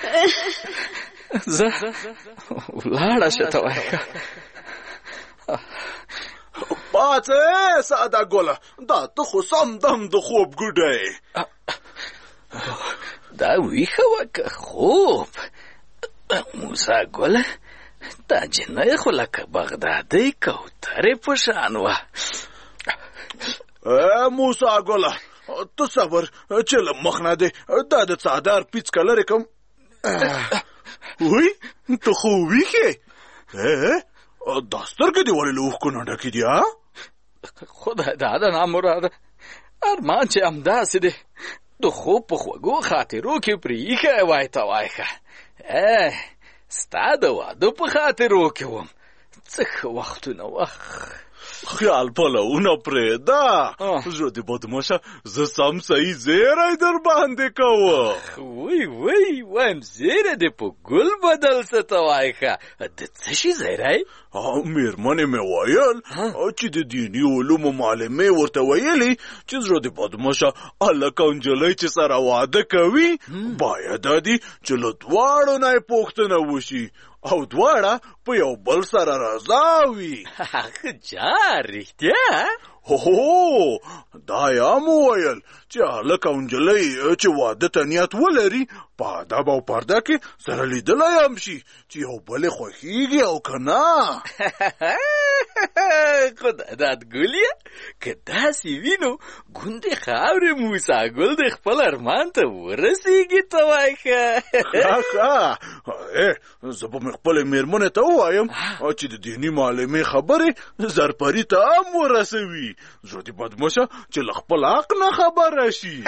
زه لاړه شه ته وایه که. پاڅه ساده ګله دا ته خو سم دم د خوب ګډی. دا ویښه وه که خوب؟ موسی ګله دا جنۍ خو لکه بغدادۍ کوترې په شان وه. موسی ګله ته صبر چې له مخ نه دی دا د څادر پیڅکه لرې کړم. وی ته خو ویښې؟ دا سترګې دې ولې له اوښکو نه ډکې دي؟ خدای دا ده نامراده ارمان چې همداسې دی د خوب په خوږو خاطرو کې پرې ایښی وای ته وایه که. ستا د واده په خاطرو کې وم. څه ښه وختونه وه. خیال پلونه پرېږده زړه دې بدمشه زه سم صحیح زیری در باندې کوم وی وی وایم زیری دې په ګل بدل څه ته وایي ښه د څه شي زیری مېرمنې مې ویل چې د دیني علومو معلمې ورته ویلي چې زړه دې بدمشه هلک او نجلۍ چې سره واده کوي باید دا دي چې له دواړو نه یې پوښتنه وشي او دواړه په یو بل سره رضا وي جان رښتیا هو دا یا مو ویل چې هلک او نجلۍ چې واده ته نیت ولري په ادب او پرده کې سره لیدلی هم شي چې یو بل یې خوښېږي او که نه خدای داد ګلیا که داسې وي نو ګوندې خاورې موسی ګل د خپل ارمان ته ورسېږي ته وایي ښه ښه زه به مې خپلې مېرمنې ته ووایم چې د دیني معلمې خبرې زرپري ته هم ورسوي زړه دې بدمشه چې له خپل حق نه خبره شي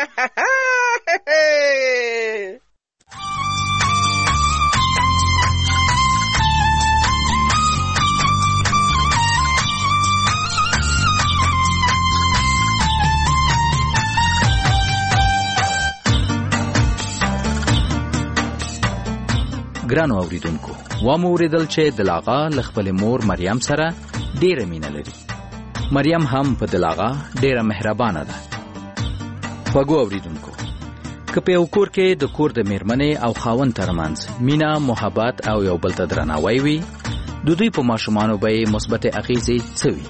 ګرانو اوریدونکو وامو اوریدل چې دلاغا له خپل مور مریم سره ډیره مینه لري مریم هم په دلاغا ډیره مهربانه ده وګو اوریدونکو که په یو کور کې د کور د میرمنې او خاوند ترمنځ مینا محبت او یو بل ته درناوی وي د دوی په ماشومانو به مثبت اغیزې څه وي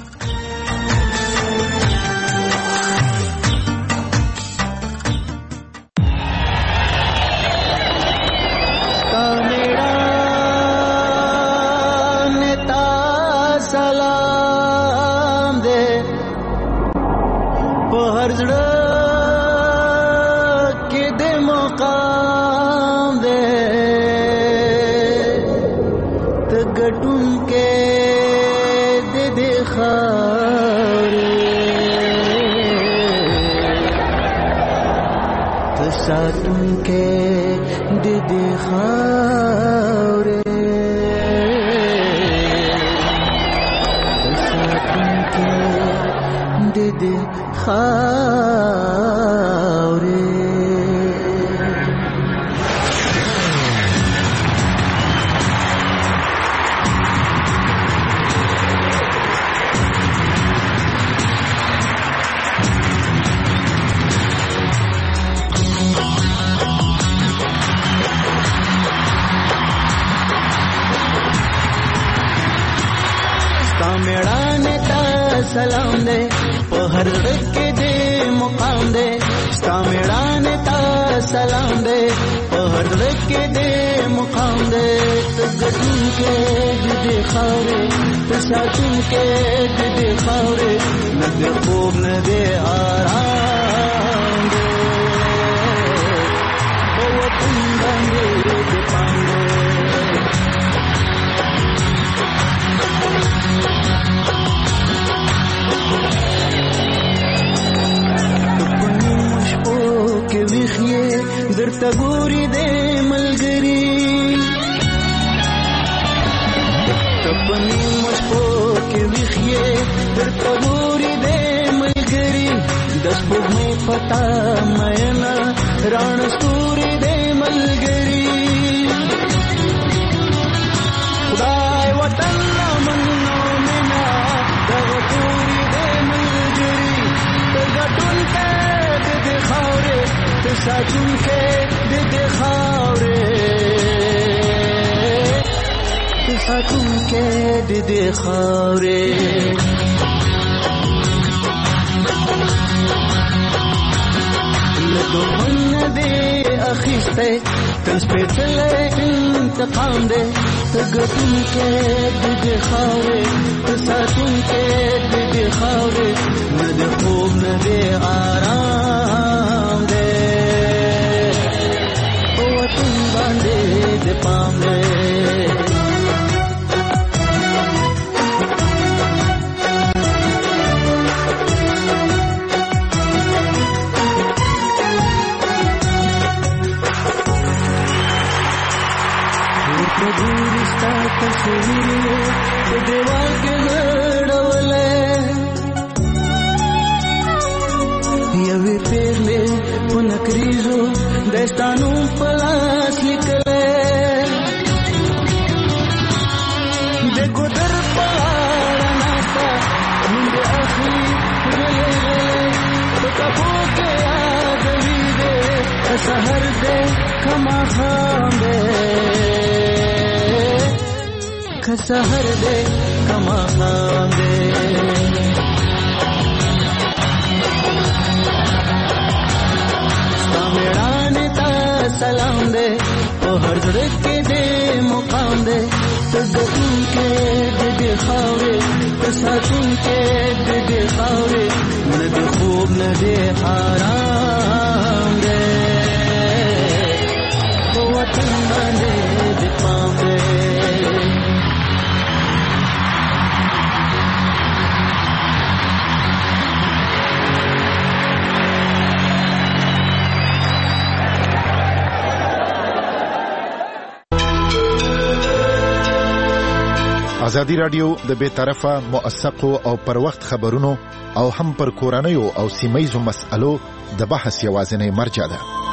सलाम दे पहर के दे मुकाम दे सामेड़ान ता सलाम दे पहर के दे मुकाम दे तगटुन के दे खारे तसातुन के दे खारे न दे खूब न दे आराम दे ओ तुम बंदे दे पांडे درته ګوري د ملګری تپنی مشکو کې ویخې درته ګوري د ملګری د سپوږمۍ پتا مېنا ران ستوري د ملګری خدای وطن منو مینا د ګوري د ملګری تګټون ته د خاورې ساتون کې د دې خاورې ساتون کې د دې خاورې له دومره دې اخیسته تل سپېڅلې انتقام دې تګتون کې د دې خاورې ساتون کې د دې خاورې نه د خوب نه دې آرام دې de pamle Purta sta tasvir de dewa ke ladwale یوې پیغلې په نکریزو دستانو په لاس لیکلی د ګودر په غاړه ناسته منډې اخلي غلی غلی په کپو کې یادوي دی که سحر دی که ماښام دی که سحر دی که ماښام دی मेड़ाने ता सलाम दे ओ हर धड़क के दे मुकाम दे तो गतुन के दे दे खावे तो साथुन के दे दे खावे न दे खूब न दे हाराम दे ओ वतन बने दे पाम दे ازادي رادیو د بے طرفه موثقو او پر وخت خبرونو او هم پر کورنیو او سیمایي مسألو د بحث یوازینی مرجع ده.